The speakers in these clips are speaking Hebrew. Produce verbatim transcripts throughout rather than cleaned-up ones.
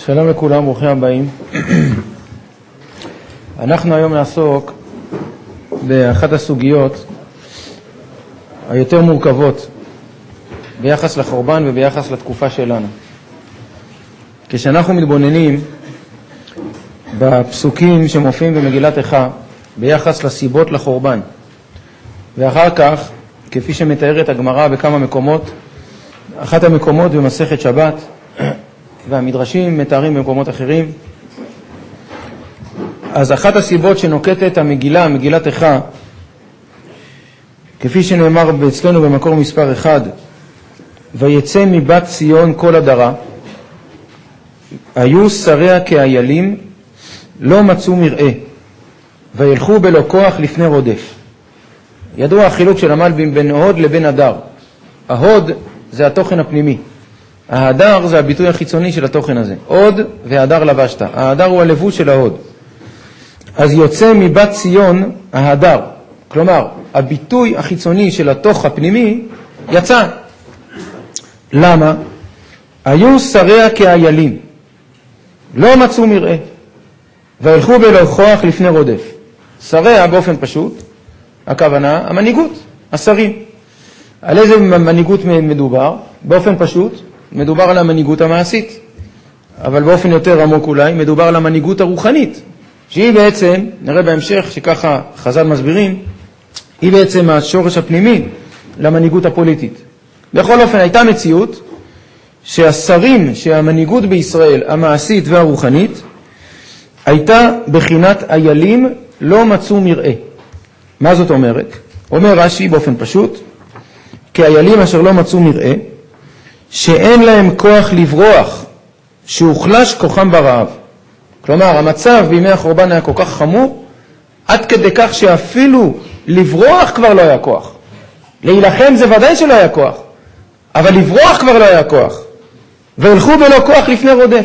שלום לכולם, ברוכים הבאים. אנחנו היום נעסוק באחת הסוגיות היותר מורכבות ביחס לחורבן וביחס לתקופה שלנו. כשאנחנו מתבוננים בפסוקים שמופיעים במגילת איכה ביחס לסיבות לחורבן, ואחר כך, כפי שמתארת הגמרא בכמה מקומות, אחת המקומות במסכת שבת, והמדרשים מתארים במקומות אחרים, אז אחת הסיבות שנוקטת המגילה, מגילת איכה, כפי שנאמר אצלנו במקור מספר אחד, ויצא מבת ציון כל הדרה, היו שריה כאיילים, לא מצאו מראה, וילכו בלא כוח לפני רודף. ידוע החילוק של המלבים בין הוד לבין הדר. ההוד זה התוכן הפנימי, ההדר זה הביטוי החיצוני של התוכן הזה. הוד והדר לבשת, ההדר הוא הלבוש של ההוד. אז יוצא מבת ציון ההדר, כלומר הביטוי החיצוני של התוך הפנימי יצא. למה? היו שריה כאיילים, לא מצאו מראה, והלכו בלא כוח לפני רודף. שריה באופן פשוט, הכוונה המנהיגות, השרים. על איזה מנהיגות מדובר? באופן פשוט מדובר על המנהיגות המעשית, אבל באופן יותר עמוק אולי מדובר על המנהיגות הרוחנית, שהיא בעצם, נראה בהמשך שככה חז"ל מסבירים, היא בעצם השורש הפנימי למנהיגות הפוליטית. בכל אופן הייתה מציאות שהשרים, שהמנהיגות בישראל המעשית והרוחנית הייתה בחינת איילים, לא מצאו מראה. מה זאת אומרת? אומר רש"י באופן פשוט, כאיילים אשר לא מצאו מראה, שאין להם כוח לברוח, שהוחלש כוחם ברעב. כלומר, המצב בימי החורבן היה כל כך חמור, עד כדי כך שאפילו לברוח כבר לא היה כוח. להילחם זה ודאי שלא היה כוח, אבל לברוח כבר לא היה כוח. והלכו בלא כוח לפני רודף.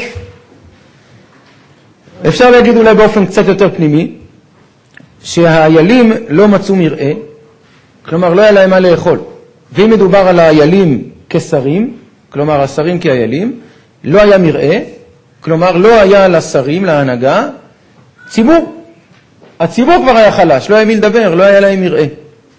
אפשר להגיד אולי באופן קצת יותר פנימי, שהאיילים לא מצאו מראה, כלומר לא היה להם מה לאכול. ואם מדובר על האיילים כשרים, כלומר השרים כאיילים, לא היה מראה, כלומר לא היה לשרים, להנהגה, ציבור. הציבור כבר היה חלש, לא היה מי לדבר, לא היה להם מראה.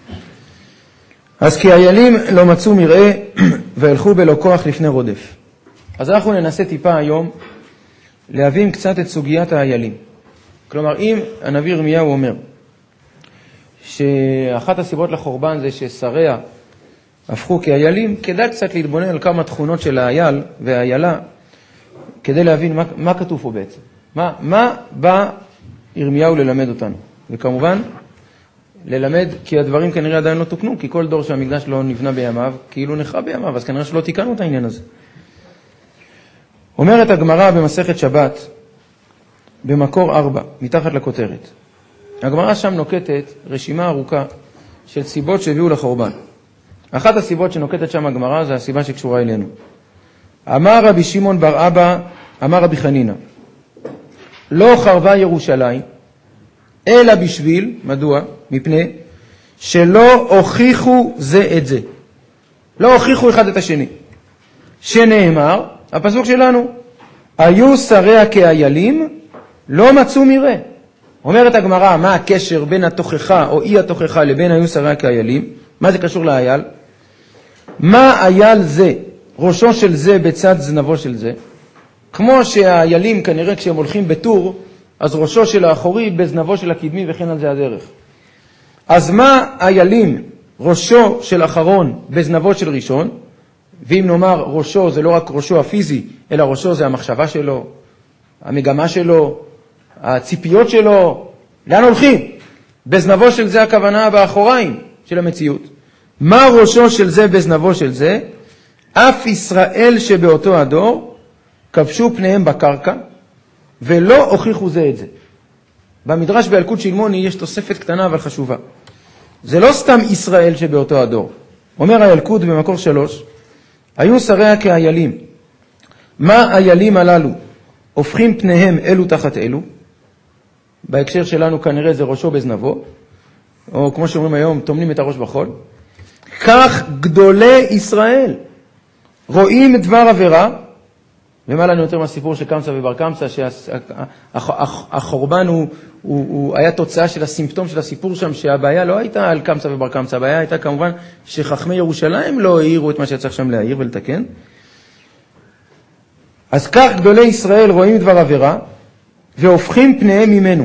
אז כאיילים לא מצאו מראה והלכו בלא כוח לפני רודף. אז אנחנו ננסה טיפה היום להבין קצת את סוגיית האיילים. כלומר, אם הנביא ירמיהו אומר שאחת הסיבות לחורבן זה ששריה הפכו כאיילים, כדאי קצת להתבונן על כמה תכונות של האייל והאיילה, כדי להבין מה, מה כתוב פה בעצם. מה, מה בא ירמיהו ללמד אותנו? וכמובן, ללמד, כי הדברים כנראה עדיין לא תוקנו, כי כל דור שהמקדש לא נבנה בימיו, כאילו נחרב בימיו, אז כנראה שלא תיקנו את העניין הזה. אומרת הגמרא במסכת שבת, במקור ארבע, מתחת לכותרת. הגמרא שם נוקטת רשימה ארוכה של סיבות שהביאו לחורבן. אחת הסיבות שנוקטת שם הגמרא זה הסיבה שקשורה אלינו. אמר רבי שמעון בר אבא, אמר רבי חנינא, לא חרבה ירושלים, אלא בשביל, מדוע? מפני שלא הוכיחו זה את זה. לא הוכיחו אחד את השני. שנאמר, הפסוק שלנו, היו שריה כאיילים, לא מצאו מראה. אומרת הגמרא, מה הקשר בין התוכחה או אי התוכחה לבין היו שריה כאיילים? מה זה קשור לאייל? מה אייל זה? ראשו של זה בצד זנבו של זה. כמו שהאיילים כנראה כשהם הולכים בטור, אז ראשו של האחורי בזנבו של הקדמי וכן על זה הדרך. אז מה איילים? ראשו של אחרון בזנבו של ראשון, ואם נאמר ראשו זה לא רק ראשו הפיזי, אלא ראשו זה המחשבה שלו, המגמה שלו, הציפיות שלו, לאן הולכים? בזנבו של זה הכוונה באחוריים של המציאות. מה ראשו של זה בזנבו של זה? אף ישראל שבאותו הדור כבשו פניהם בקרקע ולא הוכיחו זה את זה. במדרש באלקוט שילמוני יש תוספת קטנה אבל חשובה. זה לא סתם ישראל שבאותו הדור. אומר האלקוט במקור שלוש, היו שריה כאיילים. מה האיילים הללו? הופכים פניהם אלו תחת אלו. בהקשר שלנו כנראה זה ראשו בזנבו, או כמו שאומרים היום, תומנים את הראש בחול. כך גדולי ישראל רואים דבר עבירה ומה לנו יותר מהסיפור של קמצא ובר קמצא, שהחורבן הוא, הוא, הוא היה תוצאה של הסימפטום של הסיפור שם, שהבעיה לא הייתה על קמצא ובר קמצא, הבעיה הייתה כמובן שחכמי ירושלים לא העירו את מה שצריך שם להעיר ולתקן. אז כך גדולי ישראל רואים דבר עבירה, והופכים פניהם ממנו.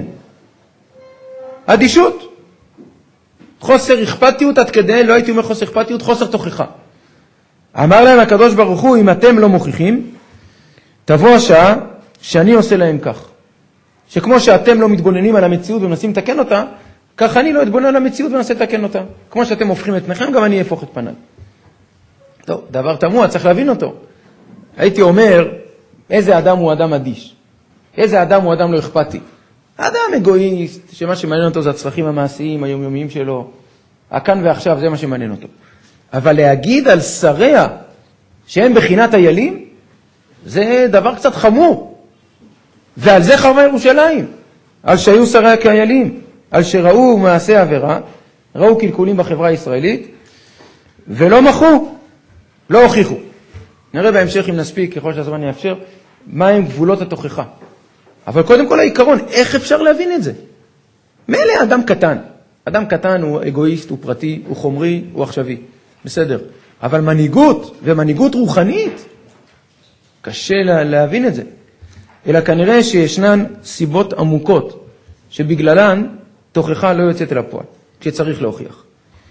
אדישות. חוסר אכפתיות עד כדי, לא הייתי אומר חוסר אכפתיות, חוסר תוכחה. אמר להם הקדוש ברוך הוא, אם אתם לא מוכיחים, תבוא השעה שאני עושה להם כך. שכמו שאתם לא מתבוננים על המציאות ומנסים לתקן אותה, כך אני לא אתבונן על המציאות ומנסה לתקן אותה. כמו שאתם הופכים את פניכם, גם אני אפוך את פניי. טוב, דבר תמוה, צריך להבין אותו. הייתי אומר, איזה אדם הוא אדם אדיש? איזה אדם הוא אדם לא אכפתי? אדם אגואיסט, שמה שמעניין אותו זה הצרכים המעשיים, היומיומיים שלו. הכאן ועכשיו זה מה שמעניין אותו. אבל להגיד על שריה שהם בחינת איילים, זה דבר קצת חמור. ועל זה חרבה ירושלים. על שהיו שריה כאיילים. על שראו מעשה עבירה, ראו קלקולים בחברה הישראלית, ולא מחו, לא הוכיחו. נראה בהמשך אם נספיק, ככל שהזמן יאפשר, מהם גבולות התוכחה. אבל קודם כל העיקרון, איך אפשר להבין את זה? מילא אדם קטן. אדם קטן הוא אגואיסט, הוא פרטי, הוא חומרי, הוא עכשווי. בסדר. אבל מנהיגות ומנהיגות רוחנית, קשה לה, להבין את זה. אלא כנראה שישנן סיבות עמוקות, שבגללן תוכחה לא יוצאת אל הפועל, כשצריך להוכיח.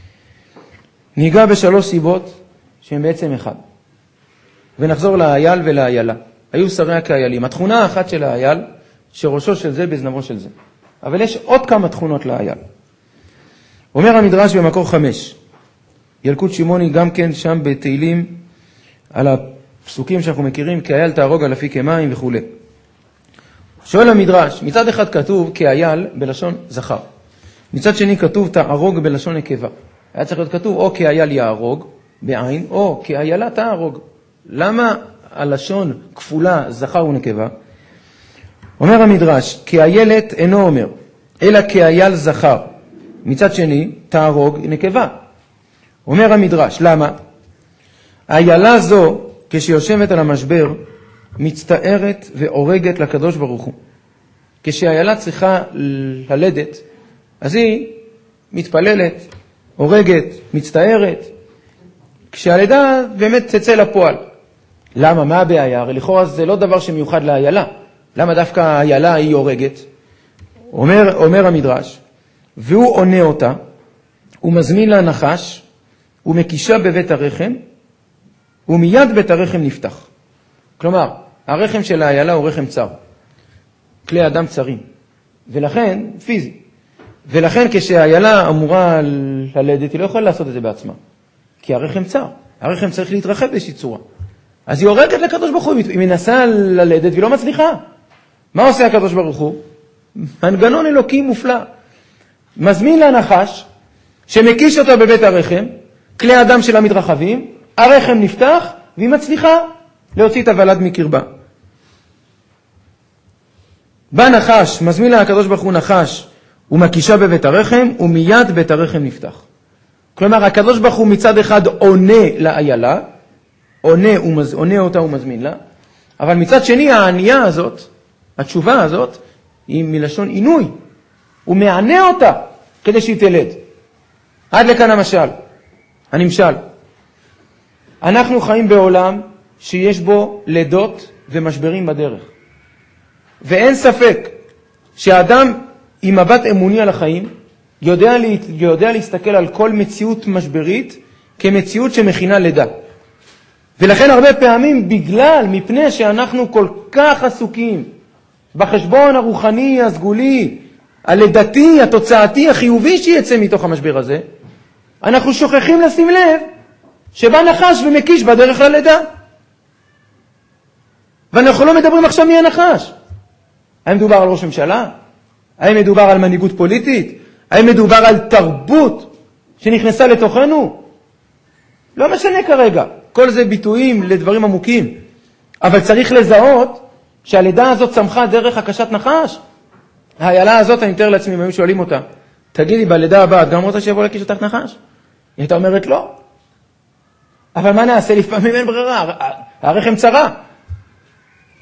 ניגע בשלוש סיבות שהן בעצם אחד. ונחזור לאייל ולאיילה. היו שריה כאיילים. התכונה האחת של האייל, שראשו של זה בזנבו של זה. אבל יש עוד כמה תכונות לאייל. אומר המדרש במקור חמש, ילקוט שמעוני גם כן שם בתהילים, על הפסוקים שאנחנו מכירים, כאייל תהרוג על אפיק מים וכו'. שואל המדרש, מצד אחד כתוב כאייל בלשון זכר. מצד שני כתוב תהרוג בלשון נקבה. היה צריך להיות כתוב או כאייל יהרוג בעין, או כאיילה תהרוג. למה הלשון כפולה זכר ונקבה? אומר המדרש, כאיילת אינו אומר, אלא כאייל זכר. מצד שני, תהרוג נקבה. אומר המדרש, למה? האיילה זו, כשיושבת על המשבר, מצטערת והורגת לקדוש ברוך הוא. כשהאיילה צריכה ללדת, אז היא מתפללת, הורגת, מצטערת. כשהלידה באמת תצא לפועל. למה? מה הבעיה? הרי לכאורה זה לא דבר שמיוחד לאיילה. למה דווקא האיילה היא הורגת? אומר, אומר המדרש, והוא עונה אותה, הוא מזמין לה נחש, הוא מקישה בבית הרחם, ומיד בית הרחם נפתח. כלומר, הרחם של האיילה הוא רחם צר. כלי אדם צרים. ולכן, פיזי. ולכן כשהאיילה אמורה ללדת, היא לא יכולה לעשות את זה בעצמה. כי הרחם צר. הרחם צריך להתרחב באיזושהי צורה. אז היא הורגת לקדוש ברוך הוא, היא מנסה ללדת והיא לא מצליחה. מה עושה הקדוש ברוך הוא? מנגנון אלוקי מופלא. מזמין לנחש, שמקיש אותו בבית הרחם, כלי אדם שלה מתרחבים, הרחם נפתח, והיא מצליחה להוציא את הוולד מקרבה. בא נחש, מזמין לה הקדוש ברוך הוא נחש, הוא מקישה בבית הרחם, ומיד בית הרחם נפתח. כלומר, הקדוש ברוך הוא מצד אחד עונה לאיילה, עונה, ומז... עונה אותה ומזמין לה, אבל מצד שני הענייה הזאת, התשובה הזאת, היא מלשון עינוי. הוא מענה אותה כדי שהיא תלד. עד לכאן המשל, הנמשל. אנחנו חיים בעולם שיש בו לידות ומשברים בדרך. ואין ספק שהאדם עם מבט אמוני על החיים יודע, לה... יודע להסתכל על כל מציאות משברית כמציאות שמכינה לידה. ולכן הרבה פעמים בגלל, מפני שאנחנו כל כך עסוקים בחשבון הרוחני, הסגולי, הלידתי, התוצאתי, החיובי שיצא מתוך המשבר הזה, אנחנו שוכחים לשים לב שבא נחש ומקיש בדרך ללידה. ואנחנו לא מדברים עכשיו מי הנחש. האם מדובר על ראש ממשלה? האם מדובר על מנהיגות פוליטית? האם מדובר על תרבות שנכנסה לתוכנו? לא משנה כרגע. כל זה ביטויים לדברים עמוקים. אבל צריך לזהות שהלידה הזאת צמחה דרך הקשת נחש. האיילה הזאת, אני מתאר לעצמי, אם היו שואלים אותה, תגידי, בלידה הבאה, את גם רוצה שיבוא להקיש אותך נחש? היא הייתה אומרת לא. אבל מה נעשה? לפעמים אין ברירה, הרחם צרה.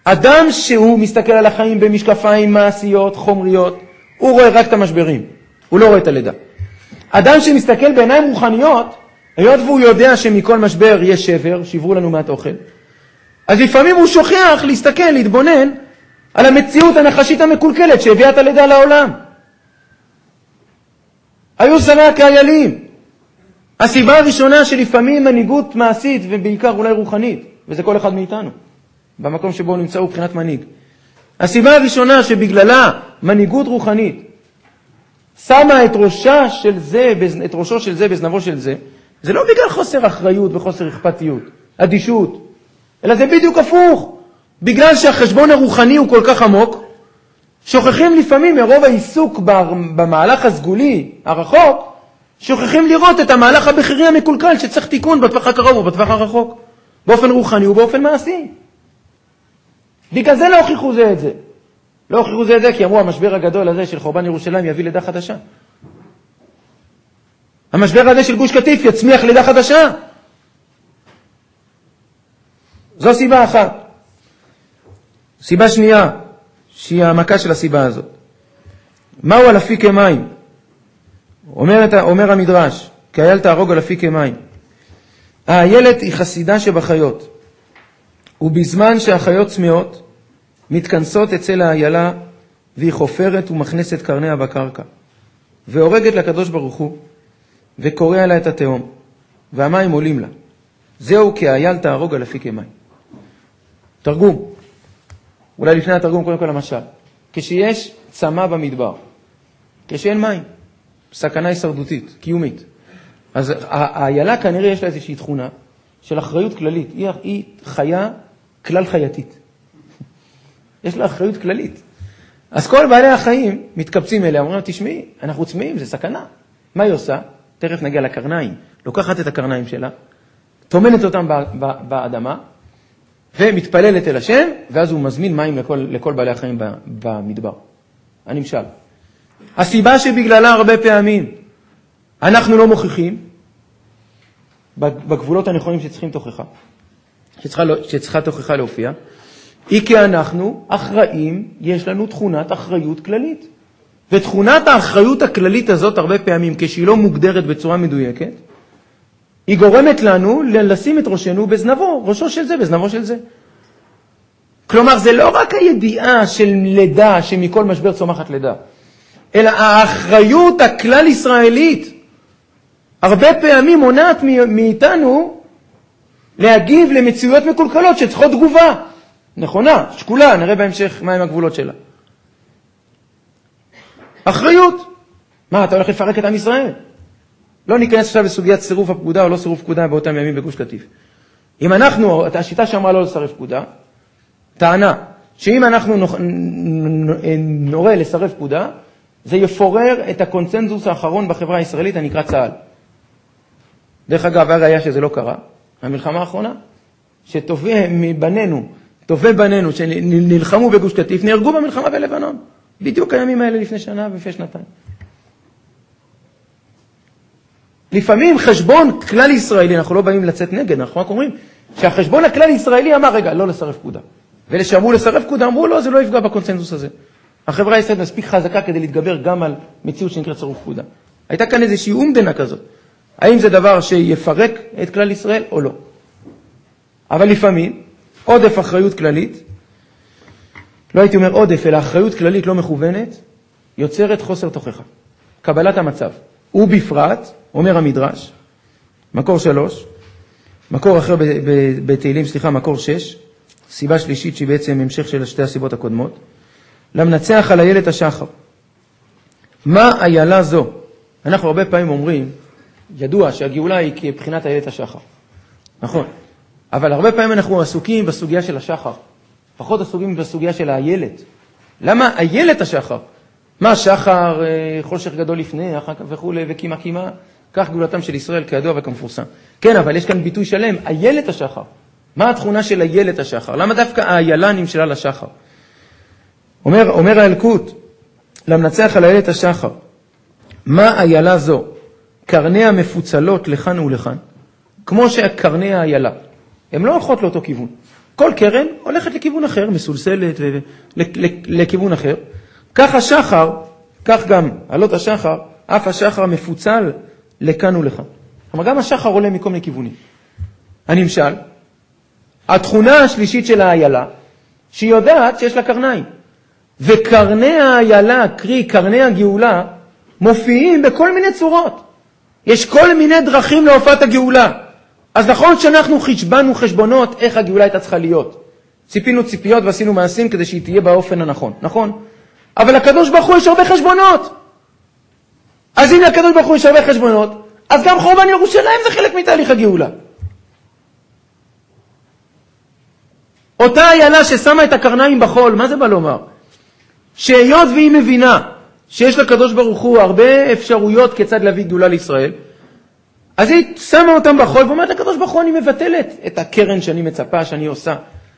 אדם שהוא מסתכל על החיים במשקפיים מעשיות, חומריות, הוא רואה רק את המשברים, הוא לא רואה את הלידה. אדם שמסתכל בעיניים רוחניות, היות והוא יודע שמכל משבר יש שבר, שברו לנו מעט אוכל, אז לפעמים הוא שוכח להסתכל, להתבונן על המציאות הנחשית המקולקלת שהביאה את הלידה לעולם. היו שמח כאיילים. הסיבה הראשונה שלפעמים מנהיגות מעשית ובעיקר אולי רוחנית, וזה כל אחד מאיתנו, במקום שבו הוא נמצא הוא בחינת מנהיג. הסיבה הראשונה שבגללה מנהיגות רוחנית שמה את ראשה של זה, את ראשו של זה בזנבו של זה, זה לא בגלל חוסר אחריות וחוסר אכפתיות, אדישות, אלא זה בדיוק הפוך. בגלל שהחשבון הרוחני הוא כל כך עמוק, שוכחים לפעמים מרוב העיסוק במהלך הסגולי הרחוק, שוכחים לראות את המהלך הבחירי המקולקל שצריך תיקון בטווח הקרוב ובטווח הרחוק, באופן רוחני ובאופן מעשי. בגלל זה לא הוכיחו זה את זה. לא הוכיחו זה את זה כי אמרו המשבר הגדול הזה של חורבן ירושלים יביא לידה חדשה. המשבר הזה של גוש קטיף יצמיח לידה חדשה. זו סיבה אחת. סיבה שנייה, שהיא העמקה של הסיבה הזאת. מהו על אפיקי מים? אומר, אומר המדרש, כי אייל תהרוג על אפיקי מים. האיילת היא חסידה שבחיות, ובזמן שהחיות צמאות, מתכנסות אצל האיילה, והיא חופרת ומכנסת קרניה בקרקע, והורגת לקדוש ברוך הוא, וקורא לה את התהום, והמים עולים לה. זהו כי האייל תהרוג על אפיקי מים. תרגום. אולי לפני התרגום קודם כל למשל. כשיש צמא במדבר, כשאין מים, סכנה הישרדותית, קיומית. אז האיילה כנראה יש לה איזושהי תכונה של אחריות כללית. היא, היא חיה כלל חייתית. יש לה אחריות כללית. אז כל בעלי החיים מתקבצים אליה, אומרים, תשמעי, אנחנו צמאים, זה סכנה. מה היא עושה? תכף נגיע לקרניים. לוקחת את הקרניים שלה, תומנת אותם באדמה, ומתפללת אל השם, ואז הוא מזמין מים לכל, לכל בעלי החיים במדבר. הנמשל. הסיבה שבגללה הרבה פעמים אנחנו לא מוכיחים, בגבולות הנכונים שצריכים תוכחה, שצריכה, שצריכה תוכחה להופיע, היא כי אנחנו אחראים, יש לנו תכונת אחריות כללית. ותכונת האחריות הכללית הזאת הרבה פעמים, כשהיא לא מוגדרת בצורה מדויקת, היא גורמת לנו לשים את ראשנו בזנבו, ראשו של זה, בזנבו של זה. כלומר, זה לא רק הידיעה של לידה, שמכל משבר צומחת לידה, אלא האחריות הכלל ישראלית, הרבה פעמים מונעת מאיתנו להגיב למציאויות מקולקלות שצריכות תגובה. נכונה, שקולה, נראה בהמשך מהם הגבולות שלה. אחריות. מה, אתה הולך לפרק את עם ישראל? לא ניכנס עכשיו לסוגיית סירוב הפקודה או לא סירוב פקודה באותם ימים בגוש קטיף. אם אנחנו, השיטה שאמרה לא לסרב פקודה, טענה שאם אנחנו נורא לסרב פקודה, זה יפורר את הקונצנזוס האחרון בחברה הישראלית הנקרא צה"ל. דרך אגב, הראיה שזה לא קרה, המלחמה האחרונה, שטובי מבנינו, טובי בנינו שנלחמו בגוש קטיף, נהרגו במלחמה בלבנון. בדיוק הימים האלה לפני שנה ולפני שנתיים. לפעמים חשבון כלל ישראלי, אנחנו לא באים לצאת נגד, אנחנו רק אומרים שהחשבון הכלל ישראלי אמר, רגע, לא לסרב פקודה. ואלה שאמרו לסרב פקודה, אמרו, לא, זה לא יפגע בקונצנזוס הזה. החברה הישראלית מספיק חזקה כדי להתגבר גם על מציאות שנקראת סירוב פקודה. הייתה כאן איזושהי אומדנה כזאת. האם זה דבר שיפרק את כלל ישראל או לא? אבל לפעמים, עודף אחריות כללית, לא הייתי אומר עודף, אלא אחריות כללית לא מכוונת, יוצרת חוסר תוכחה. קבלת המצב. ובפרט, אומר המדרש, מקור שלוש, מקור אחר בתהילים, סליחה, מקור שש, סיבה שלישית שהיא בעצם המשך של שתי הסיבות הקודמות, למנצח על איילת השחר. מה איילה זו? אנחנו הרבה פעמים אומרים, ידוע שהגאולה היא כבחינת איילת השחר. נכון. אבל הרבה פעמים אנחנו עסוקים בסוגיה של השחר. פחות עסוקים בסוגיה של האיילת. למה איילת השחר? מה שחר, חושך גדול לפני, אחר כך וכו' וקימה קימה, כך גאולתם של ישראל כידוע וכמפורסם. כן, אבל יש כאן ביטוי שלם, איילת השחר. מה התכונה של איילת השחר? למה דווקא האיילה נמשלה לשחר? אומר, אומר האלקוט, למנצח על איילת השחר, מה איילה זו? קרניה מפוצלות לכאן ולכאן, כמו שקרני האיילה. הן לא הולכות לאותו כיוון. כל קרן הולכת לכיוון אחר, מסולסלת לכיוון אחר. כך השחר, כך גם עלות השחר, אף השחר מפוצל לכאן ולכאן. כלומר, גם השחר עולה מכל מיני כיוונים. הנמשל, התכונה השלישית של האיילה, שהיא יודעת שיש לה קרניים. וקרני האיילה, קרי קרני הגאולה, מופיעים בכל מיני צורות. יש כל מיני דרכים להופעת הגאולה. אז נכון שאנחנו חשבנו חשבונות איך הגאולה הייתה צריכה להיות. ציפינו ציפיות ועשינו מעשים כדי שהיא תהיה באופן הנכון. נכון? אבל לקדוש ברוך הוא יש הרבה חשבונות. אז אם לקדוש ברוך הוא יש הרבה חשבונות, אז גם חורבן ירושלים זה חלק מתהליך הגאולה. אותה איילה ששמה את הקרניים בחול, מה זה בא לומר? שהיות והיא מבינה שיש לקדוש ברוך הוא הרבה אפשרויות כיצד להביא גאולה לישראל, אז היא שמה אותם בחול ואומרת לקדוש ברוך הוא, אני מבטלת את הקרן שאני מצפה, שאני עושה.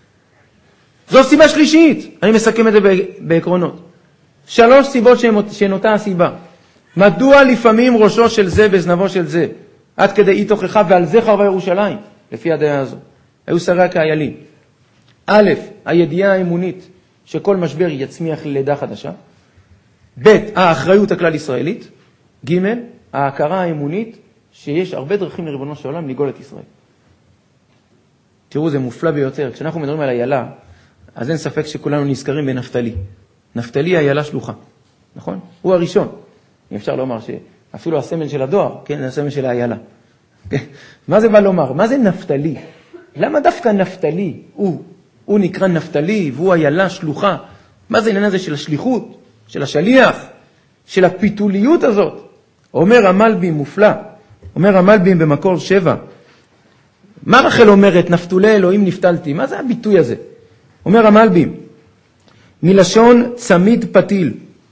זו סיבה שלישית, אני מסכם את זה בעקרונות. שלוש סיבות שהן אותה הסיבה. מדוע לפעמים ראשו של זה בזנבו של זה, עד כדי אי תוכחה, ועל זה חרבה ירושלים, לפי הדעה הזו. היו שריה כאיילים. א', הידיעה האמונית שכל משבר יצמיח ללידה חדשה. ב', האחריות הכלל ישראלית. ג', ההכרה האמונית שיש הרבה דרכים לריבונו של עולם לגאול את ישראל. תראו, זה מופלא ביותר. כשאנחנו מדברים על איילה, אז אין ספק שכולנו נזכרים בנפתלי. נפתלי איילה שלוחה, נכון? הוא הראשון. אפשר לומר שאפילו הסמל של הדואר, כן, זה הסמל של האיילה. מה זה בא לומר? מה זה נפתלי? למה דווקא נפתלי הוא? הוא נקרא נפתלי והוא איילה שלוחה. מה זה העניין הזה של השליחות, של השליח, של הפיתוליות הזאת? אומר המלבים מופלא, אומר המלבים במקור שבע. מה רחל אומרת? נפתולי אלוהים נפתלתי. מה זה הביטוי הזה? אומר המלבים, מלשון צמיד פתיל,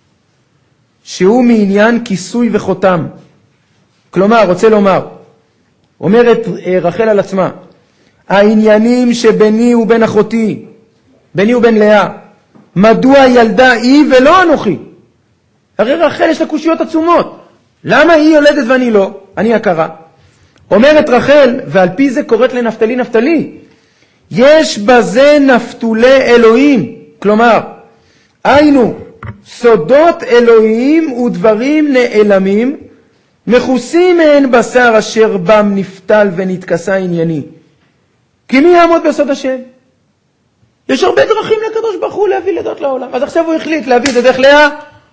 שהוא מעניין כיסוי וחותם. כלומר, רוצה לומר, אומרת רחל על עצמה, העניינים שביני ובין אחותי, ביני ובין לאה, מדוע ילדה היא ולא אנוכי? הרי רחל יש לה קושיות עצומות. למה היא יולדת ואני לא? אני הכרה. אומרת רחל, ועל פי זה קוראת לנפתלי נפתלי, יש בזה נפתולי אלוהים. כלומר, היינו, סודות אלוהים ודברים נעלמים, מחוסים מהן בשר אשר בם נפתל ונתכסה ענייני. כי מי יעמוד בסוד השם? יש הרבה דרכים לקדוש ברוך הוא להביא לידות לעולם. אז עכשיו הוא החליט להביא את זה דרך לאה.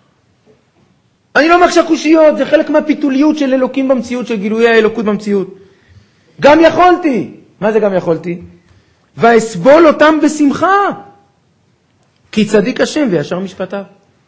אני לא מקשה קושיות, זה חלק מהפיתוליות של אלוקים במציאות, של גילויי האלוקות במציאות. גם יכולתי. מה זה גם יכולתי? ואסבול אותם בשמחה. כי צדיק השם וישר משפטיו.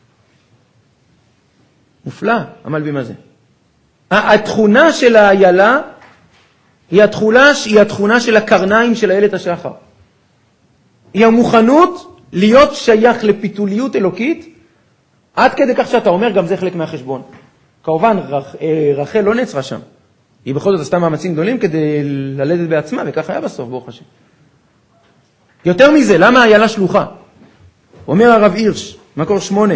מופלא, המלבים הזה. התכונה של האיילה היא התכונה, היא התכונה של הקרניים של איילת השחר. היא המוכנות להיות שייך לפיתוליות אלוקית, עד כדי כך שאתה אומר, גם זה חלק מהחשבון. כמובן, רח, רחל לא נעצרה שם. היא בכל זאת עשתה מאמצים גדולים כדי ללדת בעצמה, וכך היה בסוף, ברוך השם. יותר מזה, למה האיילה שלוחה? אומר הרב הירש, מקור שמונה,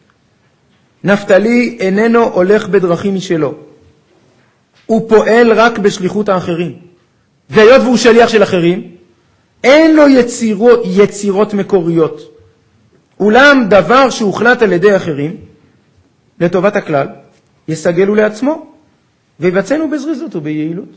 נפתלי איננו הולך בדרכים משלו. הוא פועל רק בשליחות האחרים. והיות והוא שליח של אחרים, אין לו יצירות, יצירות מקוריות. אולם דבר שהוחלט על ידי אחרים, לטובת הכלל, יסגלו לעצמו, ויבצענו בזריזות וביעילות.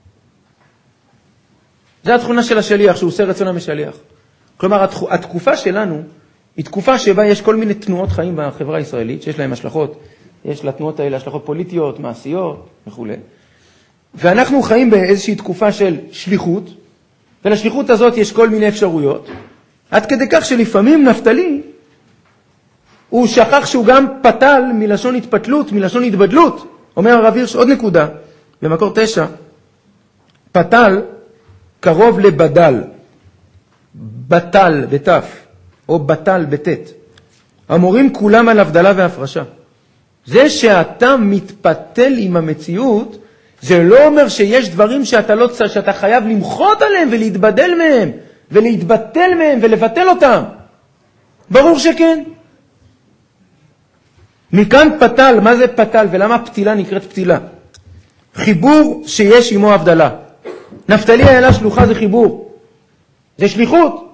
זו התכונה של השליח, שהוא עושה רצון המשליח. כלומר, התקופה שלנו, היא תקופה שבה יש כל מיני תנועות חיים בחברה הישראלית, שיש להם השלכות, יש לתנועות האלה השלכות פוליטיות, מעשיות וכו'. ואנחנו חיים באיזושהי תקופה של שליחות, ולשליחות הזאת יש כל מיני אפשרויות, עד כדי כך שלפעמים נפתלי, הוא שכח שהוא גם פתל מלשון התפתלות, מלשון התבדלות. אומר הרב הירש עוד נקודה, במקור תשע, פתל קרוב לבדל, בטל בתף, או בטל בתת. המורים כולם על הבדלה והפרשה. זה שאתה מתפתל עם המציאות, זה לא אומר שיש דברים שאתה, לא, שאתה חייב למחות עליהם ולהתבדל מהם, ולהתבטל מהם ולבטל אותם. ברור שכן. מכאן פתל, מה זה פתל ולמה פתילה נקראת פתילה? חיבור שיש עמו הבדלה. נפתלי איילה שלוחה זה חיבור. זה שליחות.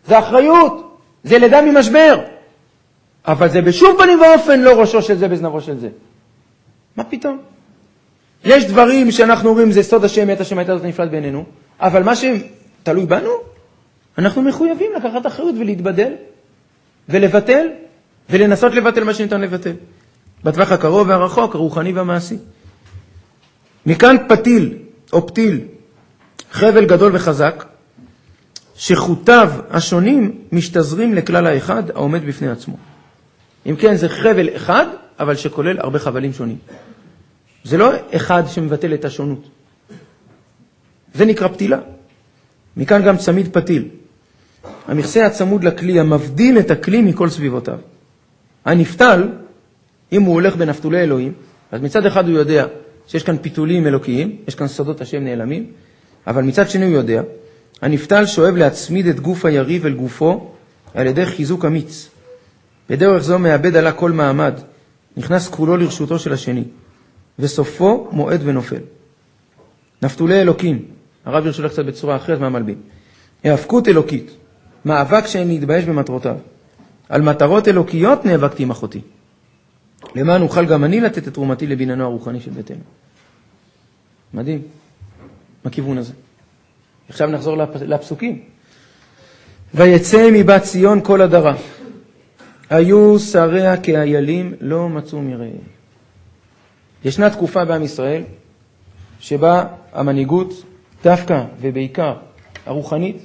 זה אחריות, זה לידה ממשבר. אבל זה בשום פנים ואופן לא ראשו של זה בזנבו של זה. מה פתאום? יש דברים שאנחנו אומרים, זה סוד השם, את השם הייתה זאת נפלט בעינינו, אבל מה שתלוי בנו, אנחנו מחויבים לקחת אחריות ולהתבדל, ולבטל, ולנסות לבטל מה שניתן לבטל. בטווח הקרוב והרחוק, הרוחני והמעשי. מכאן פתיל, או פתיל, חבל גדול וחזק, שחוטיו השונים משתזרים לכלל האחד העומד בפני עצמו. אם כן, זה חבל אחד, אבל שכולל הרבה חבלים שונים. זה לא אחד שמבטל את השונות. זה נקרא פתילה. מכאן גם צמיד פתיל. המכסה הצמוד לכלי המבדיל את הכלי מכל סביבותיו. הנפתל, אם הוא הולך בנפתולי אלוהים, אז מצד אחד הוא יודע שיש כאן פיתולים אלוקיים, יש כאן סודות השם נעלמים, אבל מצד שני הוא יודע, הנפתל שואב להצמיד את גוף היריב אל גופו על ידי חיזוק אמיץ. בדרך זו מאבד עלה כל מעמד, נכנס כולו לרשותו של השני, וסופו מועד ונופל. נפתולי אלוקים, הרב ירשו לה קצת בצורה אחרת מהמלבים. היאבקות אלוקית, מאבק שאין להתבייש במטרותיו. על מטרות אלוקיות נאבקתי עם אחותי. למען אוכל גם אני לתת את תרומתי לביננו הרוחני של ביתנו. מדהים. בכיוון הזה. עכשיו נחזור לפסוקים. ויצא מבת ציון כל הדרה. היו שריה כאיילים לא מצאו מראה. ישנה תקופה בעם ישראל שבה המנהיגות דווקא ובעיקר הרוחנית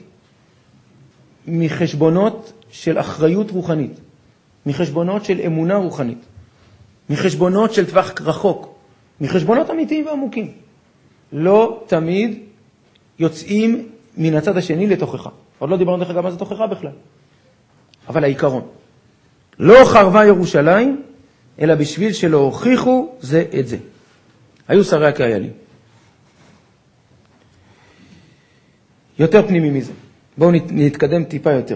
מחשבונות של אחריות רוחנית, מחשבונות של אמונה רוחנית, מחשבונות של טווח רחוק, מחשבונות אמיתיים ועמוקים. לא תמיד יוצאים מן הצד השני לתוכחה. עוד לא דיברנו דרך אגב מה זה תוכחה בכלל. אבל העיקרון. לא חרבה ירושלים, אלא בשביל שלא הוכיחו זה את זה. היו שריה כאיילים. יותר פנימי מזה. בואו נתקדם טיפה יותר.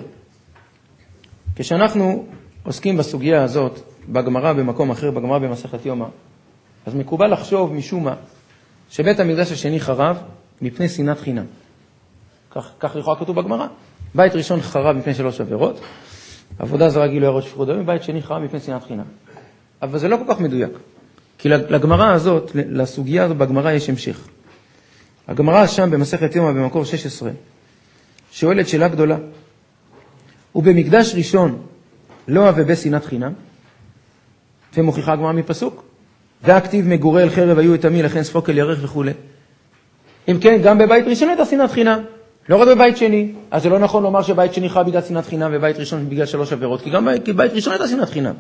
כשאנחנו עוסקים בסוגיה הזאת, בגמרא במקום אחר, בגמרא במסכת יומא, אז מקובל לחשוב משום מה, שבית המקדש השני חרב מפני שנאת חינם. כך, כך לכאורה כתוב בגמרא. בית ראשון חרב מפני שלוש עבירות, עבודה זרה גילוי עריות שפיכות דמים, בית שני חרב מפני שנאת חינם. אבל זה לא כל כך מדויק. כי לגמרא הזאת, לסוגיה הזאת בגמרא יש המשך. הגמרא שם במסכת יומא במקור שש עשרה, שואלת שאלה גדולה. ובמקדש ראשון לא אבבה שנאת חינם, ומוכיחה הגמרא מפסוק. והכתיב מגורי אל חרב היו את עמי, לכן ספוק אל ירך וכו'. אם כן, גם בבית ראשון הייתה שנאת חינם, לא רק בבית שני. אז זה לא נכון לומר שבית שני חרב בגלל שנאת חינם ובית ראשון בגלל שלוש עבירות, כי גם בבית ראשון הייתה שנאת חינם.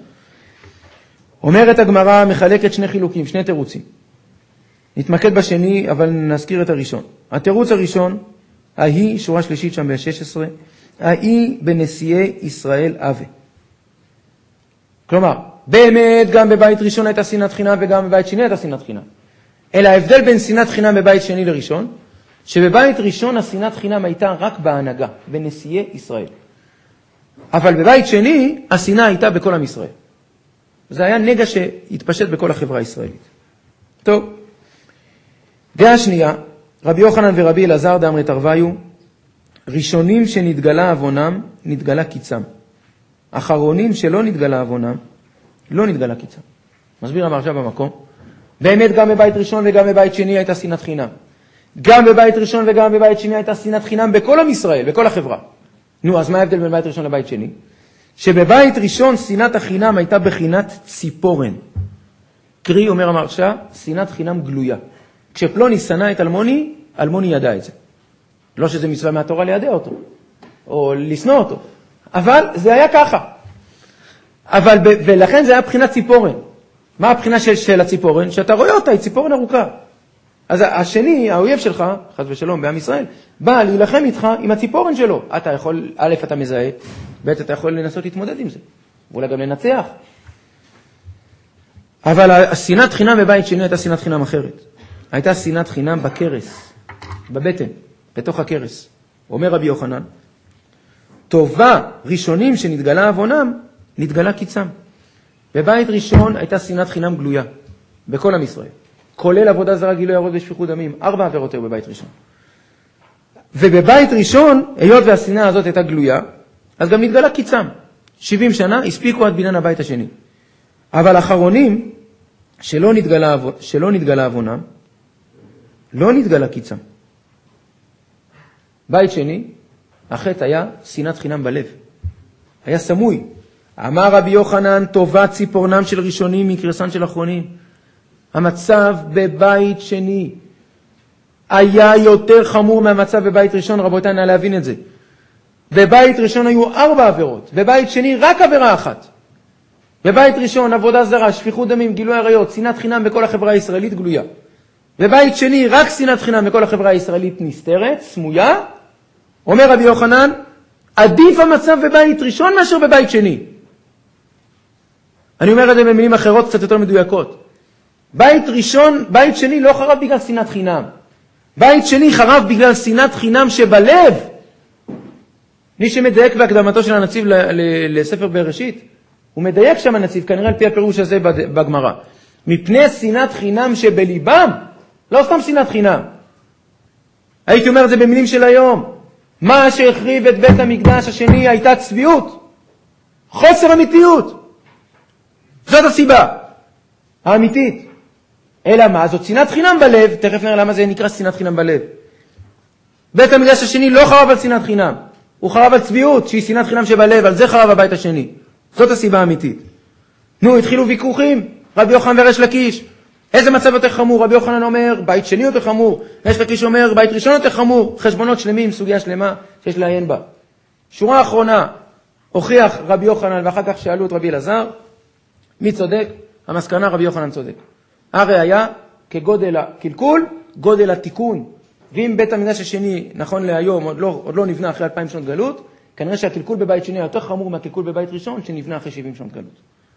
אומרת הגמרא מחלקת שני חילוקים, שני תירוצים. נתמקד בשני, אבל נזכיר את הראשון. התירוץ הראשון, ההיא, שורה שלישית שם ב-שש עשרה, ההיא בנשיאי ישראל אבה. כלומר, באמת גם בבית ראשון הייתה שנאת חינם וגם בבית שני הייתה שנאת חינם. אלא ההבדל בין שנאת חינם בבית שני לראשון, שבבית ראשון השנאת חינם הייתה רק בהנהגה, בנשיאי ישראל. אבל בבית שני השנאה הייתה בכל עם ישראל. זה היה נגע שהתפשט בכל החברה הישראלית. טוב. דעה שנייה, רבי יוחנן ורבי אלעזר דאמרי תרוויו, ראשונים שנתגלה עוונם, נתגלה קיצם. אחרונים שלא נתגלה עוונם, לא נתגלה קיצם. מסביר המהרש"א במקום. באמת גם בבית ראשון וגם בבית שני הייתה שנאת חינם. גם בבית ראשון וגם בבית שני הייתה שנאת חינם בכל עם ישראל, בכל החברה. נו, אז מה ההבדל בין בית ראשון לבית שני? שבבית ראשון שנאת החינם הייתה בחינת ציפורן. קרי, אומר המהרש"א, שנאת חינם גלויה. כשפלוני שנא את אלמוני, אלמוני ידע את זה. לא שזה מצווה מהתורה לידע אותו, או לשנוא אותו. אבל זה היה ככה. אבל, ולכן זה היה בחינת ציפורן. מה הבחינה של, של הציפורן? שאתה רואה אותה, היא ציפורן ארוכה. אז השני, האויב שלך, חס ושלום, בעם ישראל, בא להילחם איתך עם הציפורן שלו. אתה יכול, א', אתה מזהה, ב', אתה יכול לנסות להתמודד עם זה. ואולי גם לנצח. אבל השנאת חינם בבית שני הייתה שנאת חינם אחרת. הייתה שנאת חינם בקרס, בבטן, בתוך הקרס. אומר רבי יוחנן, טובה ראשונים שנתגלה עוונם, נתגלה קיצם. בבית ראשון הייתה שנאת חינם גלויה, בכל עם ישראל. כולל עבודה זרה, גילוי עריות ושפיכות דמים, ארבע עבירות היו בבית ראשון. ובבית ראשון, היות והשנאה הזאת הייתה גלויה, אז גם נתגלה קיצם. שבעים שנה הספיקו עד בניין הבית השני. אבל האחרונים, שלא נתגלה, שלא נתגלה עוונם, לא נתגלה קיצם. בית שני, החטא היה שנאת חינם בלב. היה סמוי. אמר רבי יוחנן, טובה ציפורנם של ראשונים מקרסן של אחרונים. המצב בבית שני היה יותר חמור מהמצב בבית ראשון, רבותיי, נא להבין את זה. בבית ראשון היו ארבע עבירות, בבית שני רק עבירה אחת. בבית ראשון עבודה זרה, שפיכות דמים, גילוי עריות, שנאת חינם בכל החברה הישראלית גלויה. בבית שני רק שנאת חינם בכל החברה הישראלית נסתרת, סמויה. אומר רבי יוחנן, עדיף המצב בבית ראשון מאשר בבית שני. אני אומר את זה במילים אחרות קצת יותר מדויקות. בית ראשון, בית שני לא חרב בגלל שנאת חינם. בית שני חרב בגלל שנאת חינם שבלב. מי שמדייק בהקדמתו של הנציב לספר בראשית, הוא מדייק שם הנציב, כנראה על פי הפירוש הזה בגמרא. מפני שנאת חינם שבליבם, לא סתם שנאת חינם. הייתי אומר את זה במילים של היום. מה שהחריב את בית המקדש השני הייתה צביעות. חוסר אמיתיות. זאת הסיבה האמיתית. אלא מה? זאת שנאת חינם בלב. תכף נראה למה זה נקרא שנאת חינם בלב. בית המקדש השני לא חרב על שנאת חינם. הוא חרב על צביעות, שהיא שנאת חינם שבלב. על זה חרב הבית השני. זאת הסיבה האמיתית. נו, התחילו ויכוחים. רבי יוחנן וריש לקיש. איזה מצב יותר חמור? רבי יוחנן אומר, בית שני יותר חמור. ריש לקיש אומר, בית ראשון יותר חמור. חשבונות שלמים, סוגיה שלמה שיש לעיין בה. שורה האחרונה, הוכיח רבי יוחנן, ואחר כך שאלו את רבי אלעזר, מי צודק? המסקנה, רבי יוחנן צודק. הרי היה כגודל הקלקול, גודל התיקון. ואם בית המקדש השני, נכון להיום, עוד לא, עוד לא נבנה אחרי אלפיים שנות גלות, כנראה שהקלקול בבית שני יותר חמור מהקלקול בבית ראשון, שנבנה אחרי שבעים שנות גלות.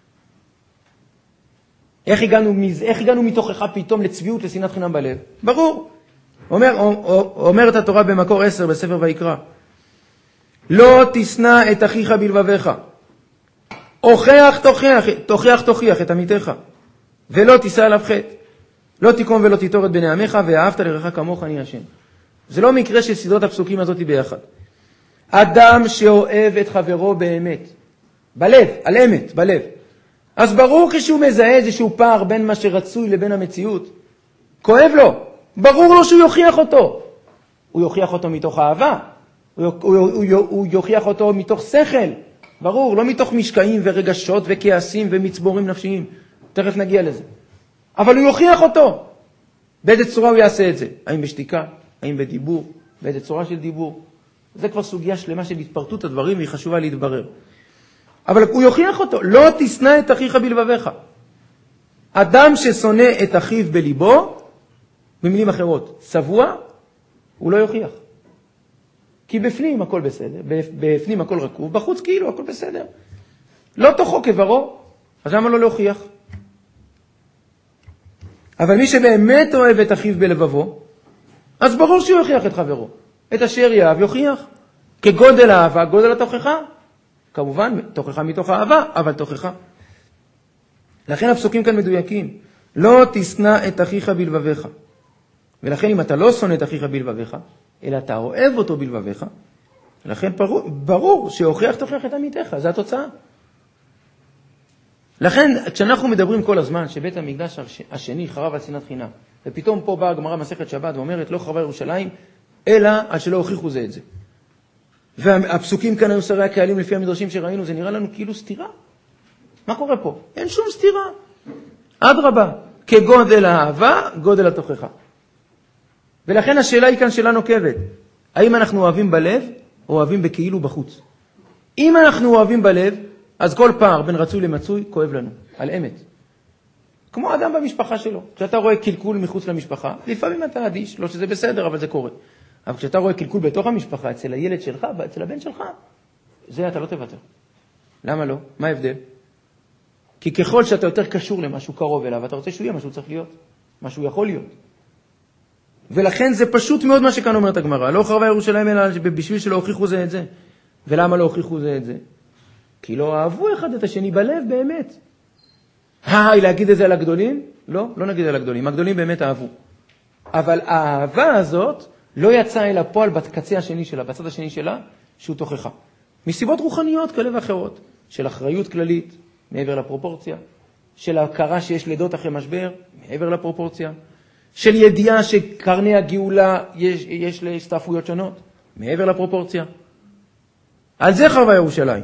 איך הגענו, איך הגענו מתוכך פתאום לצביעות, לשנאת חינם בלב? ברור. אומר, אומרת התורה במקור עשר בספר ויקרא, לא תשנא את אחיך בלבביך. הוכח תוכיח, תוכיח תוכיח את עמיתך, ולא תישא עליו חטא. לא תקום ולא תיטור את בני עמך, ואהבת לרעך כמוך אני השם. זה לא מקרה של סדרות הפסוקים הזאת ביחד. אדם שאוהב את חברו באמת, בלב, על אמת, בלב. אז ברור כשהוא מזהה איזשהו פער בין מה שרצוי לבין המציאות. כואב לו, ברור לו שהוא יוכיח אותו. הוא יוכיח אותו מתוך אהבה, הוא, הוא, הוא, הוא, הוא יוכיח אותו מתוך שכל, ברור, לא מתוך משקעים ורגשות וכעסים ומצבורים נפשיים. תכף נגיע לזה. אבל הוא יוכיח אותו. באיזה צורה הוא יעשה את זה? האם בשתיקה? האם בדיבור? באיזה צורה של דיבור? זה כבר סוגיה שלמה של התפרטות הדברים, והיא חשובה להתברר. אבל הוא יוכיח אותו. לא תשנא את אחיך בלבביך. אדם ששונא את אחיו בליבו, במילים אחרות, צבוע, הוא לא יוכיח. כי בפנים הכל בסדר, בפנים הכל רקוב, בחוץ כאילו הכל בסדר. לא תוכו כברו, אז למה לא להוכיח? אבל מי שבאמת אוהב את אחיו בלבבו, אז ברור שהוא יוכיח את חברו. את אשר יאהב יוכיח. כגודל האהבה, גודל התוכחה. כמובן, תוכחה מתוך האהבה, אבל תוכחה. לכן הפסוקים כאן מדויקים. לא תשנא את אחיך בלבביך. ולכן אם אתה לא שונא את אחיך בלבביך, אלא אתה אוהב אותו בלבביך, לכן ברור, ברור שהוכיח תוכיח את עמיתך. זה התוצאה. לכן, כשאנחנו מדברים כל הזמן שבית המקדש השני חרב על שנאת חינם, ופתאום פה באה הגמרא מסכת שבת ואומרת, לא חרבה ירושלים, אלא על שלא הוכיחו זה את זה. והפסוקים כאן היו שרי הקהלים לפי המדרשים שראינו, זה נראה לנו כאילו סתירה. מה קורה פה? אין שום סתירה. אדרבה, כגודל האהבה, גודל התוכחה. ולכן השאלה היא כאן שאלה נוקבת. האם אנחנו אוהבים בלב, או אוהבים בכאילו בחוץ? אם אנחנו אוהבים בלב, אז כל פער בין רצוי למצוי כואב לנו, על אמת. כמו אדם במשפחה שלו. כשאתה רואה קלקול מחוץ למשפחה, לפעמים אתה אדיש, לא שזה בסדר, אבל זה קורה. אבל כשאתה רואה קלקול בתוך המשפחה, אצל הילד שלך, אצל הבן שלך, זה אתה לא תוותר. למה לא? מה ההבדל? כי ככל שאתה יותר קשור למשהו קרוב אליו, אתה רוצה שהוא יהיה משהו צריך להיות, משהו יכול להיות. ולכן זה פשוט מאוד מה שכאן אומרת הגמרא. לא חרבה ירושלים אלא בשביל שלא הוכיחו זה את זה. ולמה לא הוכיחו זה את זה? כי לא אהבו אחד את השני בלב באמת. היי, להגיד את זה על הגדולים? לא, לא נגיד על הגדולים. הגדולים באמת אהבו. אבל האהבה הזאת לא יצאה אל הפועל בקצה השני שלה, בצד השני שלה, שהוא תוכחה. מסיבות רוחניות כאלה ואחרות, של אחריות כללית, מעבר לפרופורציה, של ההכרה שיש לידות אחרי משבר, מעבר לפרופורציה, של ידיעה שקרני הגאולה יש, יש להסתעפויות שונות, מעבר לפרופורציה. על זה חרבה ירושלים.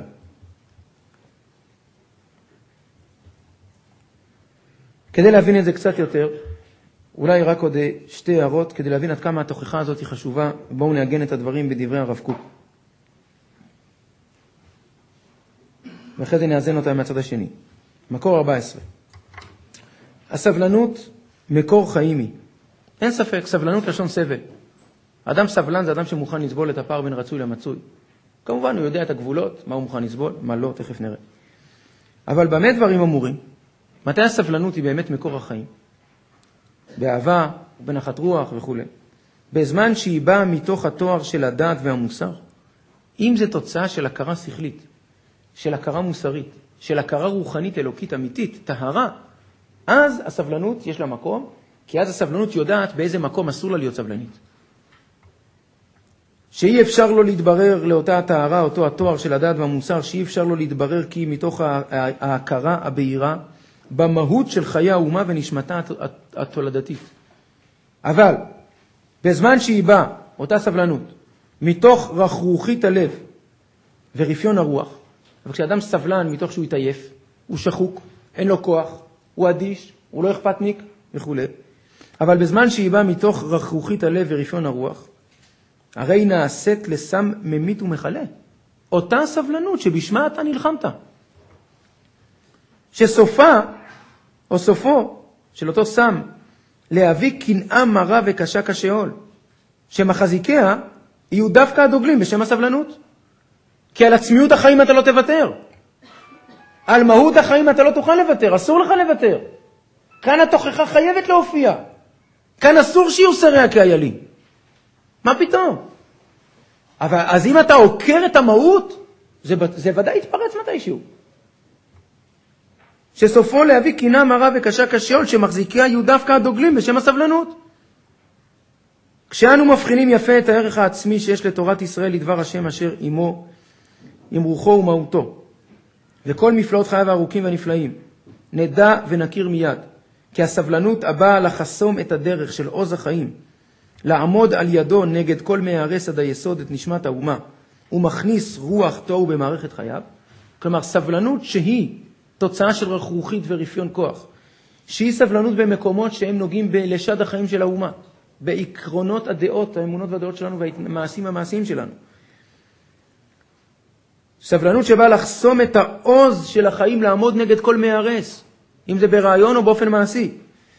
כדי להבין את זה קצת יותר, אולי רק עוד שתי הערות, כדי להבין עד כמה התוכחה הזאת היא חשובה, בואו נעגן את הדברים בדברי הרב קוק. ואחרי זה נאזן אותה מהצד השני. מקור ארבע עשרה. הסבלנות מקור חיים היא. אין ספק, סבלנות לשון סבל. אדם סבלן זה אדם שמוכן לסבול את הפער בין רצוי למצוי. כמובן הוא יודע את הגבולות, מה הוא מוכן לסבול, מה לא, תכף נראה. אבל במה דברים אמורים? מתי הסבלנות היא באמת מקור החיים? באהבה, בנחת רוח וכו'. בזמן שהיא באה מתוך התואר של הדעת והמוסר, אם זה תוצאה של הכרה שכלית, של הכרה מוסרית, של הכרה רוחנית אלוקית אמיתית, טהרה, אז הסבלנות יש לה מקום, כי אז הסבלנות יודעת באיזה מקום אסור לה להיות סבלנית. שאי אפשר לו להתברר לאותה הטהרה, אותו התואר של הדעת והמוסר, שאי אפשר לו להתברר כי מתוך ההכרה הבהירה, במהות של חיי האומה ונשמתה התולדתית. אבל בזמן שהיא באה, אותה סבלנות, מתוך רכרוכית הלב ורפיון הרוח, אבל כשאדם סבלן מתוך שהוא התעייף, הוא שחוק, אין לו כוח, הוא אדיש, הוא לא אכפתניק וכו'. אבל בזמן שהיא באה מתוך רכרוכית הלב ורפיון הרוח, הרי נעשית לסם ממית ומחלה. אותה סבלנות שבשמה אתה נלחמת. שסופה, או סופו של אותו סם, להביא קנאה מרה וקשה כשאול, שמחזיקיה יהיו דווקא הדוגלים בשם הסבלנות. כי על עצמיות החיים אתה לא תוותר. על מהות החיים אתה לא תוכל לוותר, אסור לך לוותר. כאן התוכחה חייבת להופיע. כאן אסור שיהיו שריה כאיילים. מה פתאום? אבל אז אם אתה עוקר את המהות, זה, זה ודאי יתפרץ מתישהו. שסופו להביא קנאה מרה וקשה כשאול, שמחזיקיה יהיו דווקא הדוגלים בשם הסבלנות. כשאנו מבחינים יפה את הערך העצמי שיש לתורת ישראל לדבר השם אשר עמו, עם רוחו ומהותו, וכל מפלאות חייו הארוכים והנפלאים, נדע ונכיר מיד, כי הסבלנות הבאה לחסום את הדרך של עוז החיים, לעמוד על ידו נגד כל מהרס עד היסוד את נשמת האומה, ומכניס רוח תוהו במערכת חייו. כלומר, סבלנות שהיא תוצאה של רכרוכית ורפיון כוח, שהיא סבלנות במקומות שהם נוגעים בלשד החיים של האומה, בעקרונות הדעות, האמונות והדעות שלנו והמעשים המעשיים שלנו. סבלנות שבאה לחסום את העוז של החיים לעמוד נגד כל מהרס, אם זה ברעיון או באופן מעשי.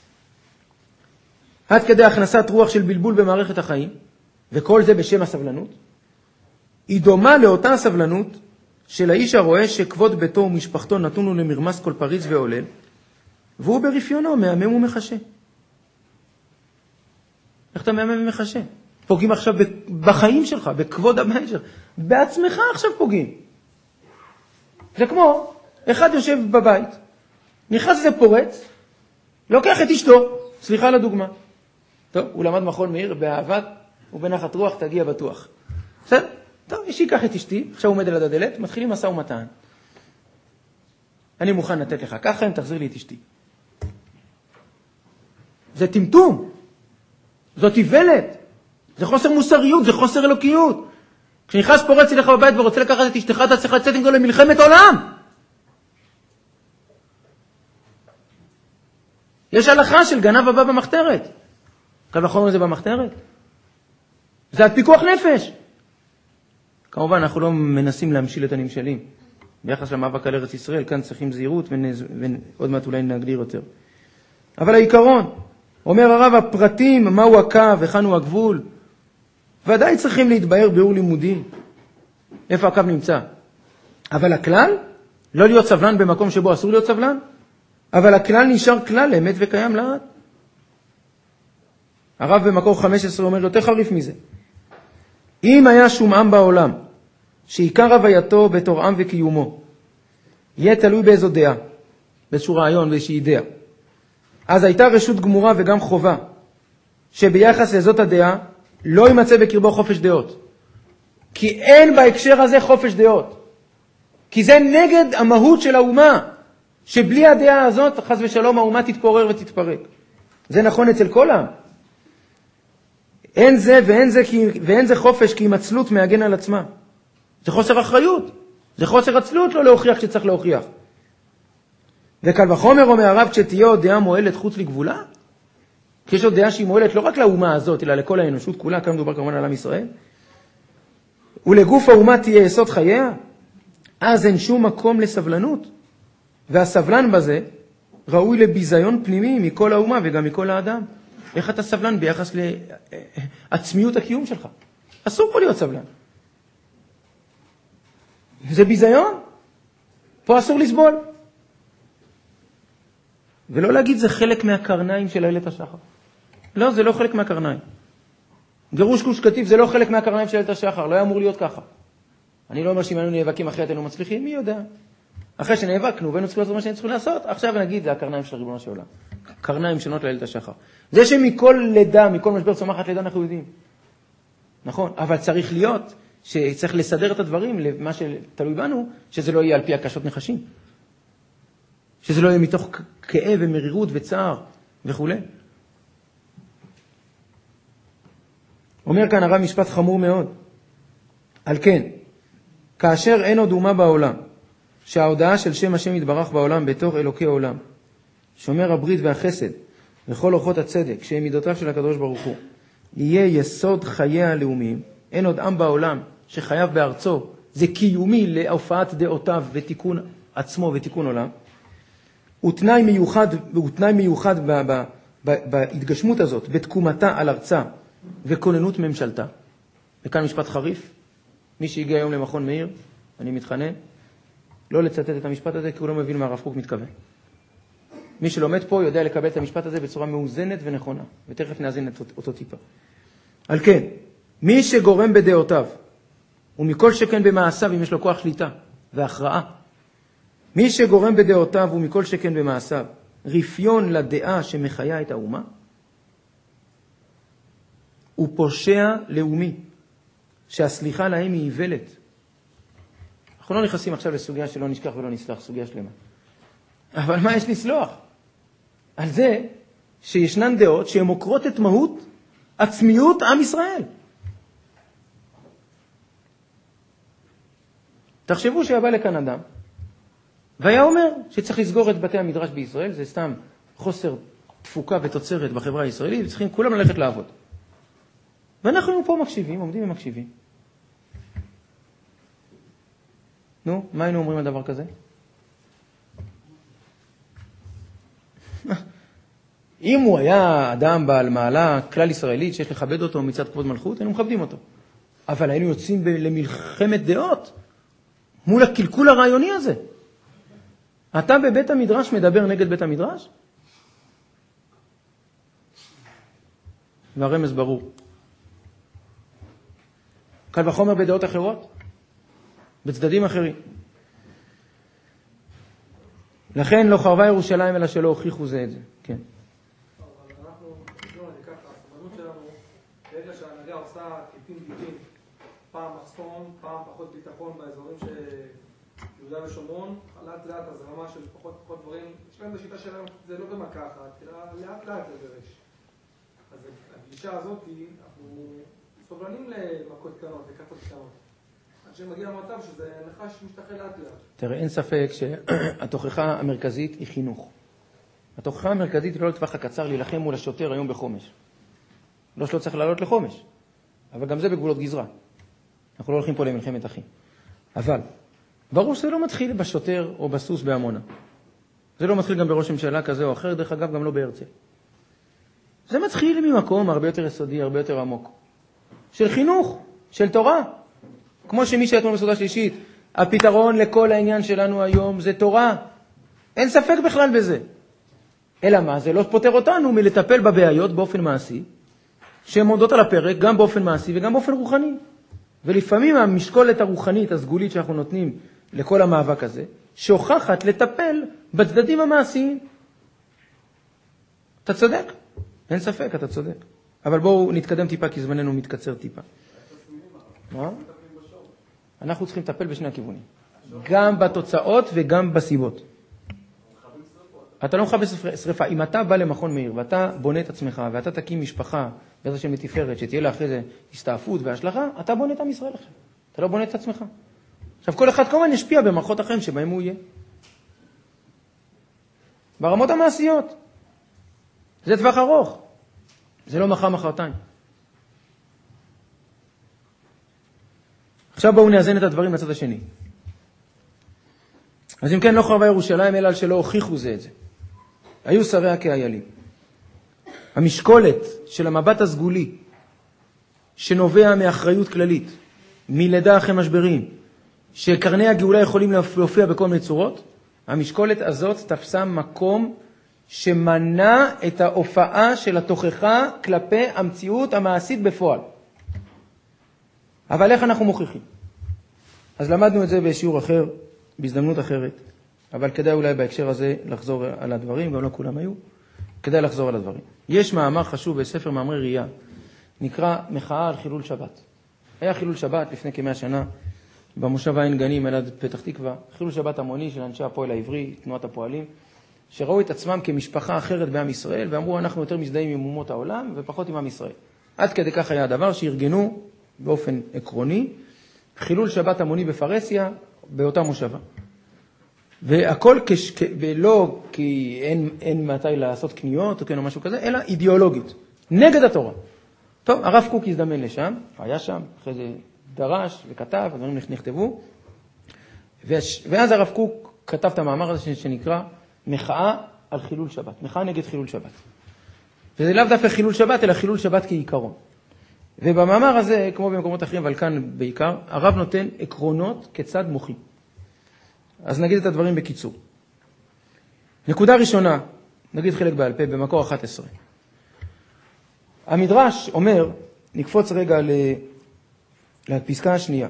עד כדי הכנסת רוח של בלבול במערכת החיים, וכל זה בשם הסבלנות, היא דומה לאותה הסבלנות של האיש הרואה שכבוד ביתו ומשפחתו נתון לו למרמס כל פריץ ועולל, והוא ברפיונו מהמם ומחשה. איך אתה מהמם ומחשה? פוגעים עכשיו בחיים שלך, בכבוד הבית שלך. בעצמך עכשיו פוגעים. זה כמו, אחד יושב בבית, נכנס איזה פורץ, לוקח את אשתו, סליחה לדוגמה. טוב, הוא למד מכון מאיר, באהבה ובנחת רוח תגיע בטוח. בסדר? טוב, שיקח את אשתי, עכשיו הוא עומד על הדלת, מתחילים מסע ומתן. אני מוכן לתת לך ככה, אם תחזיר לי את אשתי. זה טמטום. זאת איוולת. זה חוסר מוסריות, זה חוסר אלוקיות. כשנכנס פורץ אליך בבית ורוצה לקחת את אשתך, אתה צריך לצאת עם זה למלחמת עולם. יש הלכה של גנב הבא במחתרת. קל וחומר זה במחתרת. זה על פיקוח נפש. כמובן, אנחנו לא מנסים להמשיל את הנמשלים. ביחס למאבק על ארץ ישראל, כאן צריכים זהירות, ועוד מעט אולי נגדיר יותר. אבל העיקרון, אומר הרב, הפרטים, מהו הקו, וכאן הוא הגבול, ודאי צריכים להתבהר ביאור לימודי. איפה הקו נמצא? אבל הכלל, לא להיות סבלן במקום שבו אסור להיות סבלן, אבל הכלל נשאר כלל, אמת וקיים לעד. הרב במקור חמש עשרה אומר יותר חריף מזה. אם היה שום עם בעולם, שעיקר הווייתו בתור עם וקיומו, יהיה תלוי באיזו דעה, באיזשהו רעיון, באיזושהי דעה. אז הייתה רשות גמורה וגם חובה, שביחס לזאת הדעה, לא יימצא בקרבו חופש דעות. כי אין בהקשר הזה חופש דעות. כי זה נגד המהות של האומה, שבלי הדעה הזאת, חס ושלום, האומה תתפורר ותתפרק. זה נכון אצל כל העם. אין זה ואין זה, כי, ואין זה חופש כי מצלות מהגן על עצמה. זה חוסר אחריות. זה חוסר עצלות לא להוכיח שצריך להוכיח. וקל וחומר אומר הרב, כשתהיה עוד דעה מועלת חוץ לגבולה, כי יש עוד דעה שהיא מועלת לא רק לאומה הזאת, אלא לכל האנושות כולה, כאן מדובר כמובן על עם ישראל, ולגוף האומה תהיה יסוד חייה, אז אין שום מקום לסבלנות. והסבלן בזה ראוי לביזיון פנימי מכל האומה וגם מכל האדם. איך אתה סבלן ביחס לעצמיות הקיום שלך? אסור פה להיות סבלן. זה ביזיון. פה אסור לסבול. ולא להגיד זה חלק מהקרניים של אילת השחר. לא, זה לא חלק מהקרניים. גירוש גוש קטיף זה לא חלק מהקרניים של אילת השחר. לא היה אמור להיות ככה. אני לא אומר שאם אנו נאבקים אחרי אתנו מצליחים, מי יודע? אחרי שנאבקנו והיינו צריכים לעשות מה שאני צריכים לעשות, עכשיו נגיד זה הקרניים של ריבונו של עולם. קרניים שונות לאילת השחר. זה שמכל לידה, מכל משבר צומחת לידה אנחנו יודעים. נכון, אבל צריך להיות שצריך לסדר את הדברים למה שתלוי בנו, שזה לא יהיה על פי הקשות נחשים. שזה לא יהיה מתוך כאב ומרירות וצער וכו'. אומר כאן הרב משפט חמור מאוד. על כן, כאשר אין עוד אומה בעולם, שההודעה של שם השם יתברך בעולם בתור אלוקי עולם, שומר הברית והחסד וכל אורחות הצדק, שהם מידותיו של הקדוש ברוך הוא, יהיה יסוד חיי הלאומיים. אין עוד עם בעולם שחייב בארצו, זה קיומי להופעת דעותיו ותיקון עצמו ותיקון עולם. הוא תנאי מיוחד, הוא תנאי מיוחד ב, ב, ב, בהתגשמות הזאת, בתקומתה על ארצה וכוננות ממשלתה. וכאן משפט חריף. מי שהגיע היום למכון מאיר, אני מתחנן, לא לצטט את המשפט הזה, כי הוא לא מבין מה הרב קוק מתכוון. מי שלומד פה יודע לקבל את המשפט הזה בצורה מאוזנת ונכונה, ותכף נאזין את אותו טיפה. על כן, מי שגורם בדעותיו, ומכל שכן במעשיו, אם יש לו כוח שליטה והכרעה, מי שגורם בדעותיו ומכל שכן במעשיו, רפיון לדעה שמחיה את האומה, הוא פושע לאומי, שהסליחה להם היא איוולת. אנחנו לא נכנסים עכשיו לסוגיה שלא נשכח ולא נסלח, סוגיה שלמה. אבל מה יש לסלוח? על זה שישנן דעות שהן מוקרות את מהות עצמיות עם ישראל. תחשבו שהיה בא לכאן אדם, והיה אומר שצריך לסגור את בתי המדרש בישראל, זה סתם חוסר תפוקה ותוצרת בחברה הישראלית, וצריכים כולם ללכת לעבוד. ואנחנו פה מקשיבים, עומדים ומקשיבים. נו, מה היינו אומרים על דבר כזה? אם הוא היה אדם בעל מעלה כלל ישראלית שיש לכבד אותו מצד כבוד מלכות, היינו מכבדים אותו. אבל היינו יוצאים למלחמת דעות מול הקלקול הרעיוני הזה. אתה בבית המדרש מדבר נגד בית המדרש? והרמז ברור. קל וחומר בדעות אחרות, בצדדים אחרים. לכן לא חרבה ירושלים אלא שלא הוכיחו זה את זה. כן. אבל אנחנו, לא, אני ככה, הסבלנות שלנו, ברגע שההנהגה עושה טיפים טיפים, פעם מחסום, פעם פחות ביטחון באזורים של יהודה ושומרון, לאט לאט הזרמה של פחות פחות דברים, יש להם את השיטה שלהם, זה לא במכה אחת, אלא לאט לאט לדרש. אז הגישה הזאת, אנחנו סובלנים למכות קטנות, לקטות קטנות. עד שמגיע למצב שזה נחש משתחל לאט לאט. תראה, אין ספק שהתוכחה המרכזית היא חינוך. התוכחה המרכזית היא לא לטווח הקצר להילחם מול השוטר היום בחומש. לא שלא צריך לעלות לחומש, אבל גם זה בגבולות גזרה. אנחנו לא הולכים פה למלחמת אחים. אבל ברור שזה לא מתחיל בשוטר או בסוס בעמונה. זה לא מתחיל גם בראש ממשלה כזה או אחר, דרך אגב גם לא בהרצל. זה מתחיל ממקום הרבה יותר יסודי, הרבה יותר עמוק. של חינוך, של תורה. כמו שמי שאתמול בסעודה שלישית, הפתרון לכל העניין שלנו היום זה תורה. אין ספק בכלל בזה. אלא מה? זה לא פותר אותנו מלטפל בבעיות באופן מעשי, שהן עומדות על הפרק גם באופן מעשי וגם באופן רוחני. ולפעמים המשקולת הרוחנית, הסגולית שאנחנו נותנים לכל המאבק הזה, שוכחת לטפל בצדדים המעשיים. אתה צודק? אין ספק, אתה צודק. אבל בואו נתקדם טיפה, כי זמננו מתקצר טיפה. מה? אנחנו צריכים לטפל בשני הכיוונים. גם בתוצאות וגם בסיבות. אתה לא מכבה שריפה. אם אתה בא למכון מאיר ואתה בונה את עצמך ואתה תקים משפחה באיזה שם לתפארת שתהיה לה אחרי זה הסתעפות והשלכה, אתה בונה את עם ישראל עכשיו. אתה לא בונה את עצמך. עכשיו כל אחד כמובן ישפיע במערכות אחרים שבהם הוא יהיה. ברמות המעשיות. זה טווח ארוך. זה לא מחר מחרתיים. עכשיו בואו נאזן את הדברים לצד השני. אז אם כן, לא חרבה ירושלים אלא על שלא הוכיחו זה את זה. היו שריה כאיילים. המשקולת של המבט הסגולי, שנובע מאחריות כללית, מלידה אחרי משברים, שקרני הגאולה יכולים להופיע בכל מיני צורות, המשקולת הזאת תפסה מקום שמנע את ההופעה של התוכחה כלפי המציאות המעשית בפועל. אבל איך אנחנו מוכיחים? אז למדנו את זה בשיעור אחר, בהזדמנות אחרת, אבל כדאי אולי בהקשר הזה לחזור על הדברים, גם לא כולם היו, כדאי לחזור על הדברים. יש מאמר חשוב בספר מאמרי ראייה, נקרא מחאה על חילול שבת. היה חילול שבת לפני כמאה שנה, במושב העין גנים, על פתח תקווה, חילול שבת המוני של אנשי הפועל העברי, תנועת הפועלים, שראו את עצמם כמשפחה אחרת בעם ישראל, ואמרו אנחנו יותר מזדהים עם אומות העולם ופחות עם עם ישראל. עד כדי כך היה הדבר שארגנו באופן עקרוני, חילול שבת המוני בפרסיה, באותה מושבה. והכל כש... לא כי אין, אין מתי לעשות קניות או כן או משהו כזה, אלא אידיאולוגית, נגד התורה. טוב, הרב קוק הזדמן לשם, היה שם, אחרי זה דרש וכתב, הדברים נכתבו, ואז הרב קוק כתב את המאמר הזה שנקרא מחאה על חילול שבת, מחאה נגד חילול שבת. וזה לאו דווקא חילול שבת, אלא חילול שבת כעיקרון. ובמאמר הזה, כמו במקומות אחרים, אבל כאן בעיקר, הרב נותן עקרונות כצד מוחי. אז נגיד את הדברים בקיצור. נקודה ראשונה, נגיד חלק בעל פה, במקור אחת עשרה. המדרש אומר, נקפוץ רגע לפסקה השנייה.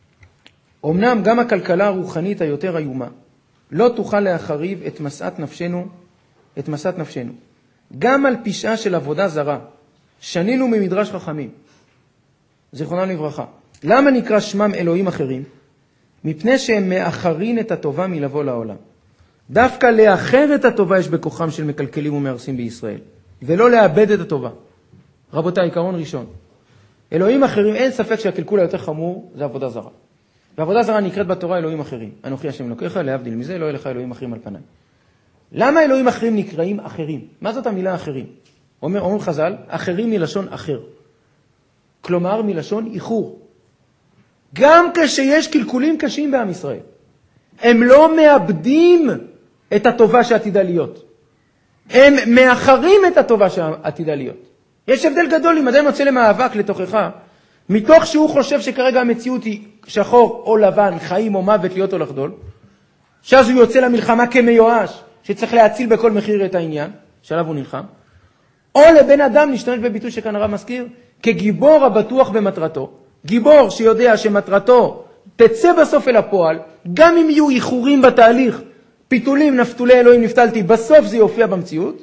אמנם גם הכלכלה הרוחנית היותר איומה, לא תוכל להחריב את מסעת נפשנו, את מסעת נפשנו. גם על פשעה של עבודה זרה, שנינו ממדרש חכמים, זיכרונם לברכה. למה נקרא שמם אלוהים אחרים? מפני שהם מאחרין את הטובה מלבוא לעולם. דווקא לאחר את הטובה יש בכוחם של מקלקלים ומארסים בישראל, ולא לאבד את הטובה. רבותיי, עיקרון ראשון. אלוהים אחרים, אין ספק שהקלקול היותר חמור זה עבודה זרה. ועבודה זרה נקראת בתורה אלוהים אחרים. אנוכי השם אלוקיך, להבדיל מזה, לא יהיה לך אלוהים אחרים על פניי. למה אלוהים אחרים נקראים אחרים? מה זאת המילה אחרים? אומר, אומרים חז"ל, אחרים מלשון אחר. כלומר, מלשון איחור. גם כשיש קלקולים קשים בעם ישראל, הם לא מאבדים את הטובה שעתידה להיות. הם מאחרים את הטובה שעתידה להיות. יש הבדל גדול אם אדם יוצא למאבק לתוכחה, מתוך שהוא חושב שכרגע המציאות היא שחור או לבן, חיים או מוות, להיות או לחדול, שאז הוא יוצא למלחמה כמיואש, שצריך להציל בכל מחיר את העניין, שעליו הוא נלחם, או לבן אדם להשתמש בביטוי שכאן הרב מזכיר, כגיבור הבטוח במטרתו, גיבור שיודע שמטרתו תצא בסוף אל הפועל, גם אם יהיו איחורים בתהליך, פיתולים, נפתולי אלוהים נפתלתי, בסוף זה יופיע במציאות,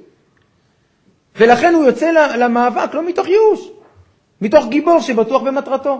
ולכן הוא יוצא למאבק, לא מתוך ייאוש, מתוך גיבור שבטוח במטרתו.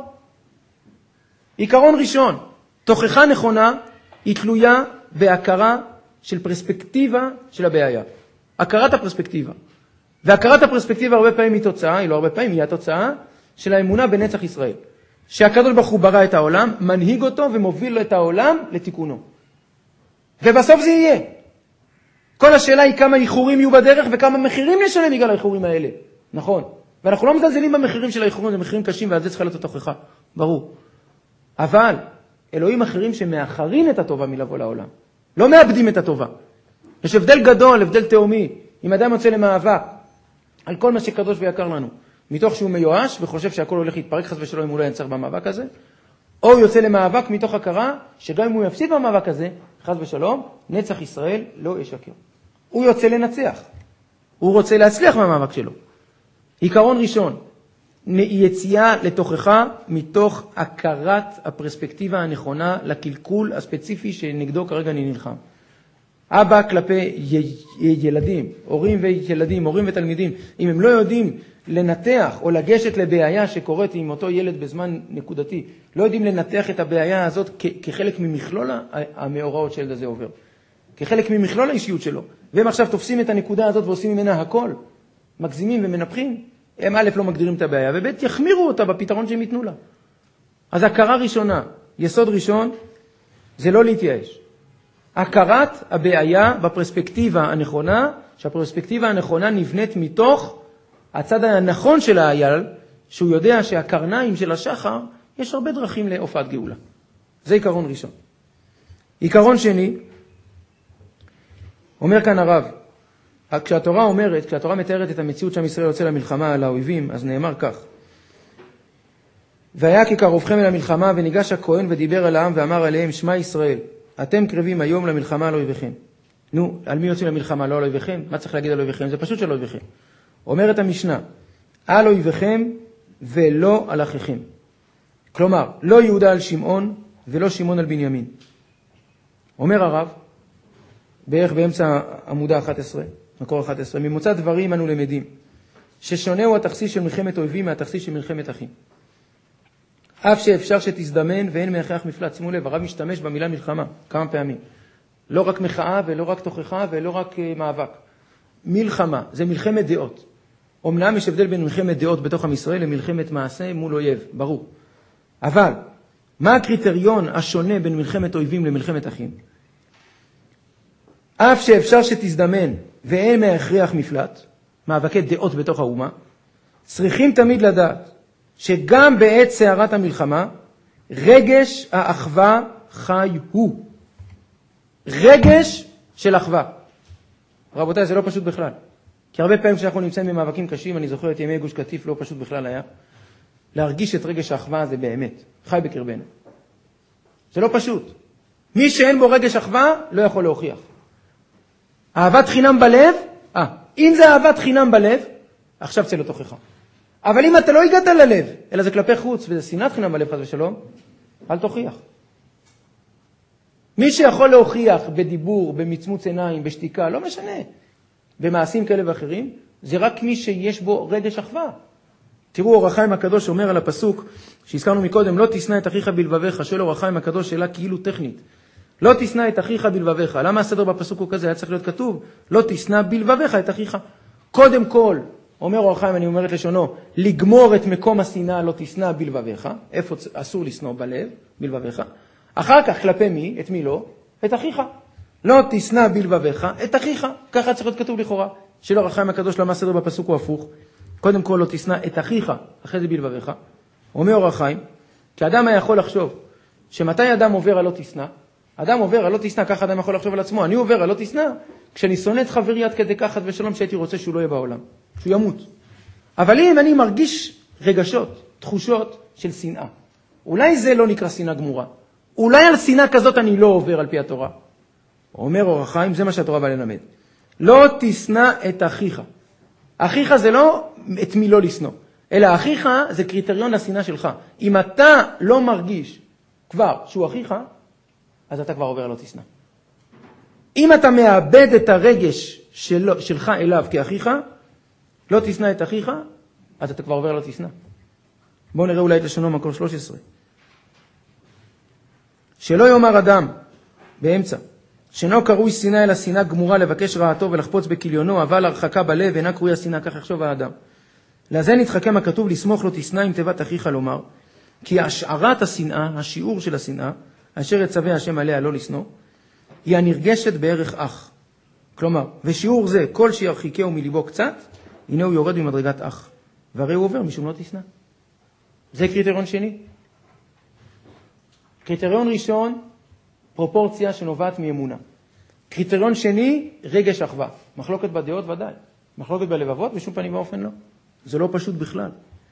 עיקרון ראשון, תוכחה נכונה היא תלויה בהכרה של פרספקטיבה של הבעיה. הכרת הפרספקטיבה. והכרת הפרספקטיבה הרבה פעמים היא תוצאה, היא לא הרבה פעמים, היא התוצאה של האמונה בנצח ישראל. שהקדוש ברוך הוא ברא את העולם, מנהיג אותו ומוביל את העולם לתיקונו. ובסוף זה יהיה. כל השאלה היא כמה איחורים יהיו בדרך וכמה מחירים נשלם בגלל האיחורים האלה. נכון. ואנחנו לא מזלזלים במחירים של האיחורים, זה מחירים קשים ועל זה צריכה להיות התוכחה. ברור. אבל אלוהים אחרים שמאחרים את הטובה מלבוא לעולם. לא מאבדים את הטובה. יש הבדל גדול, הבדל תאומי. אם אדם יוצא למאבק על כל מה שקדוש ויקר לנו, מתוך שהוא מיואש וחושב שהכל הולך להתפרק חס ושלום אם הוא לא ינצח במאבק הזה, או הוא יוצא למאבק מתוך הכרה שגם אם הוא יפסיד במאבק הזה, חס ושלום, נצח ישראל לא ישקר. הוא יוצא לנצח. הוא רוצה להצליח במאבק שלו. עיקרון ראשון, יציאה לתוכחה מתוך הכרת הפרספקטיבה הנכונה לקלקול הספציפי שנגדו כרגע אני נלחם. אבא כלפי ילדים, הורים וילדים, הורים ותלמידים, אם הם לא יודעים לנתח או לגשת לבעיה שקורית עם אותו ילד בזמן נקודתי, לא יודעים לנתח את הבעיה הזאת כ- כחלק ממכלול המאורעות שילד הזה עובר, כחלק ממכלול האישיות שלו, והם עכשיו תופסים את הנקודה הזאת ועושים ממנה הכל, מגזימים ומנפחים, הם א' לא מגדירים את הבעיה, וב' יחמירו אותה בפתרון שהם ייתנו לה. אז הכרה ראשונה, יסוד ראשון, זה לא להתייאש. הכרת הבעיה בפרספקטיבה הנכונה, שהפרספקטיבה הנכונה נבנית מתוך הצד הנכון של האייל, שהוא יודע שהקרניים של השחר, יש הרבה דרכים להופעת גאולה. זה עיקרון ראשון. עיקרון שני, אומר כאן הרב, כשהתורה אומרת, כשהתורה מתארת את המציאות שעם ישראל יוצא למלחמה על האויבים, אז נאמר כך, והיה כי קרובכם אל המלחמה, וניגש הכהן ודיבר על העם ואמר עליהם, שמע ישראל, אתם קרבים היום למלחמה על אויביכם. נו, על מי יוצאים למלחמה? לא על אויביכם? מה צריך להגיד על אויביכם? זה פשוט של אויביכם. אומרת המשנה, על אויביכם ולא על אחיכם. כלומר, לא יהודה על שמעון ולא שמעון על בנימין. אומר הרב, בערך באמצע עמודה אחת עשרה, מקור אחת עשרה, ממוצא דברים אנו למדים, ששונה הוא התכסיס של מלחמת אויבים מהתכסיס של מלחמת אחים. אף שאפשר שתזדמן ואין מהכרח מפלט. שימו לב, הרב משתמש במילה מלחמה כמה פעמים. לא רק מחאה ולא רק תוכחה ולא רק uh, מאבק. מלחמה, זה מלחמת דעות. אומנם יש הבדל בין מלחמת דעות בתוך עם ישראל למלחמת מעשה מול אויב, ברור. אבל, מה הקריטריון השונה בין מלחמת אויבים למלחמת אחים? אף שאפשר שתזדמן ואין מהכרח מפלט, מאבקי דעות בתוך האומה, צריכים תמיד לדעת שגם בעת סערת המלחמה, רגש האחווה חי הוא. רגש של אחווה. רבותיי, זה לא פשוט בכלל. כי הרבה פעמים כשאנחנו נמצאים במאבקים קשים, אני זוכר את ימי גוש קטיף, לא פשוט בכלל היה, להרגיש את רגש האחווה הזה באמת, חי בקרבנו. זה לא פשוט. מי שאין בו רגש אחווה, לא יכול להוכיח. אהבת חינם בלב, אה, אם זה אהבת חינם בלב, עכשיו צא לתוכך. אבל אם אתה לא הגעת ללב, אלא זה כלפי חוץ, וזה שנאת חינם בלב חס ושלום, אל תוכיח. מי שיכול להוכיח בדיבור, במצמוץ עיניים, בשתיקה, לא משנה, במעשים כאלה ואחרים, זה רק מי שיש בו רגש אחווה. תראו, אור החיים הקדוש אומר על הפסוק, שהזכרנו מקודם, לא תשנא את אחיך בלבביך, שואל אור החיים הקדוש שאלה כאילו טכנית. לא תשנא את אחיך בלבביך. למה הסדר בפסוק הוא כזה? היה צריך להיות כתוב, לא תשנא בלבביך את אחיך. קודם כל, אומר אור החיים, אני אומרת לשונו, לגמור את מקום השנאה לא תשנא בלבביך, איפה אסור לשנוא בלב, בלבביך. אחר כך, כלפי מי? את מי לא? את אחיך. לא תשנא בלבביך, את אחיך. ככה צריך להיות כתוב לכאורה. של אור החיים הקדוש, למה הסדר בפסוק הוא הפוך? קודם כל, לא תשנא את אחיך, אחרי זה בלבביך. אומר אור החיים, כי אדם היה יכול לחשוב, שמתי אדם עובר על לא תשנא, אדם עובר על לא תשנא, ככה אדם יכול לחשוב על עצמו. אני עובר על לא תשנא, כשאני שונא את חברי עד כדי כחת ושלום שהייתי רוצה שהוא לא יהיה בעולם, שהוא ימות. אבל אם אני מרגיש רגשות, תחושות של שנאה, אולי זה לא נקרא שנאה גמורה. אולי על שנאה כזאת אני לא עובר על פי התורה. אומר אור החיים, זה מה שהתורה בא ללמד. לא תשנא את אחיך. אחיך זה לא את מי לא לשנוא, אלא אחיך זה קריטריון לשנאה שלך. אם אתה לא מרגיש כבר שהוא אחיך, אז אתה כבר עובר על לא תשנא. אם אתה מאבד את הרגש של, שלך אליו כאחיך, לא תשנא את אחיך, אז אתה כבר עובר על לא תשנא. בואו נראה אולי את לשונו מקור שלוש עשרה. שלא יאמר אדם באמצע, שאינו קרוי שנאה אלא שנאה גמורה לבקש רעתו ולחפוץ בכליונו, אבל הרחקה בלב אינה קרויה שנאה, כך יחשוב האדם. לזה נתחכם הכתוב לסמוך לא תשנא עם תיבת אחיך לומר, כי השערת השנאה, השיעור של השנאה, אשר יצווה השם עליה לא לשנוא, היא הנרגשת בערך אח. כלומר, ושיעור זה, כל שירחיקהו מליבו קצת, הנה הוא יורד במדרגת אח. והרי הוא עובר משום לא תשנא. זה קריטריון שני. קריטריון ראשון, פרופורציה שנובעת מאמונה. קריטריון שני, רגש אחווה. מחלוקת בדעות ודאי. מחלוקת בלבבות בשום פנים ואופן לא. זה לא פשוט בכלל.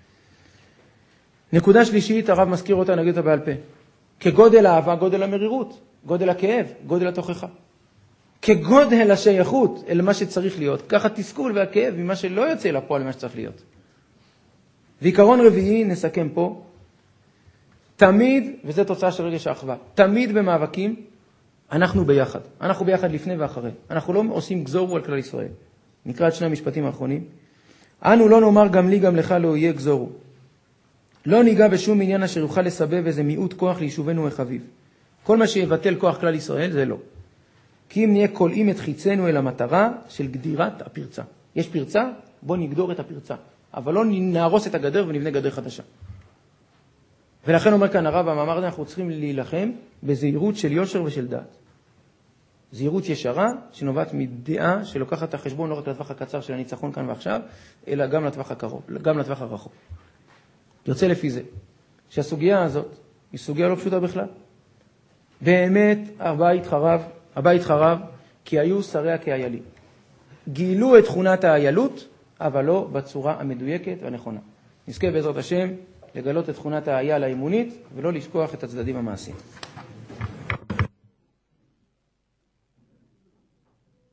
נקודה שלישית, הרב מזכיר אותה, נגיד אותה בעל פה. כגודל האהבה, גודל המרירות, גודל הכאב, גודל התוכחה. כגודל השייכות אל מה שצריך להיות, ככה תסכול והכאב ממה שלא יוצא לפועל למה שצריך להיות. ועיקרון רביעי, נסכם פה, תמיד, וזה תוצאה של רגש האחווה, תמיד במאבקים, אנחנו ביחד. אנחנו ביחד לפני ואחרי. אנחנו לא עושים גזורו על כלל ישראל. נקרא את שני המשפטים האחרונים. אנו לא נאמר גם לי גם לך לא יהיה גזורו. לא ניגע בשום עניין אשר יוכל לסבב איזה מיעוט כוח ליישובנו וחביב. כל מה שיבטל כוח כלל ישראל זה לא. כי אם נהיה קולעים את חיצנו אל המטרה של גדירת הפרצה. יש פרצה, בוא נגדור את הפרצה. אבל לא נהרוס את הגדר ונבנה גדר חדשה. ולכן אומר כאן הרב, המאמר הזה, אנחנו צריכים להילחם בזהירות של יושר ושל דעת. זהירות ישרה שנובעת מדעה שלוקחת את החשבון לא רק לטווח הקצר של הניצחון כאן ועכשיו, אלא גם לטווח הקרוב, גם לטווח הרחוק. יוצא לפי זה, שהסוגיה הזאת היא סוגיה לא פשוטה בכלל. באמת הבית חרב, הבית חרב כי היו שריה כאיילים. גילו את תכונת האיילות, אבל לא בצורה המדויקת והנכונה. נזכה בעזרת השם לגלות את תכונת האייל האימונית ולא לשכוח את הצדדים המעשיים.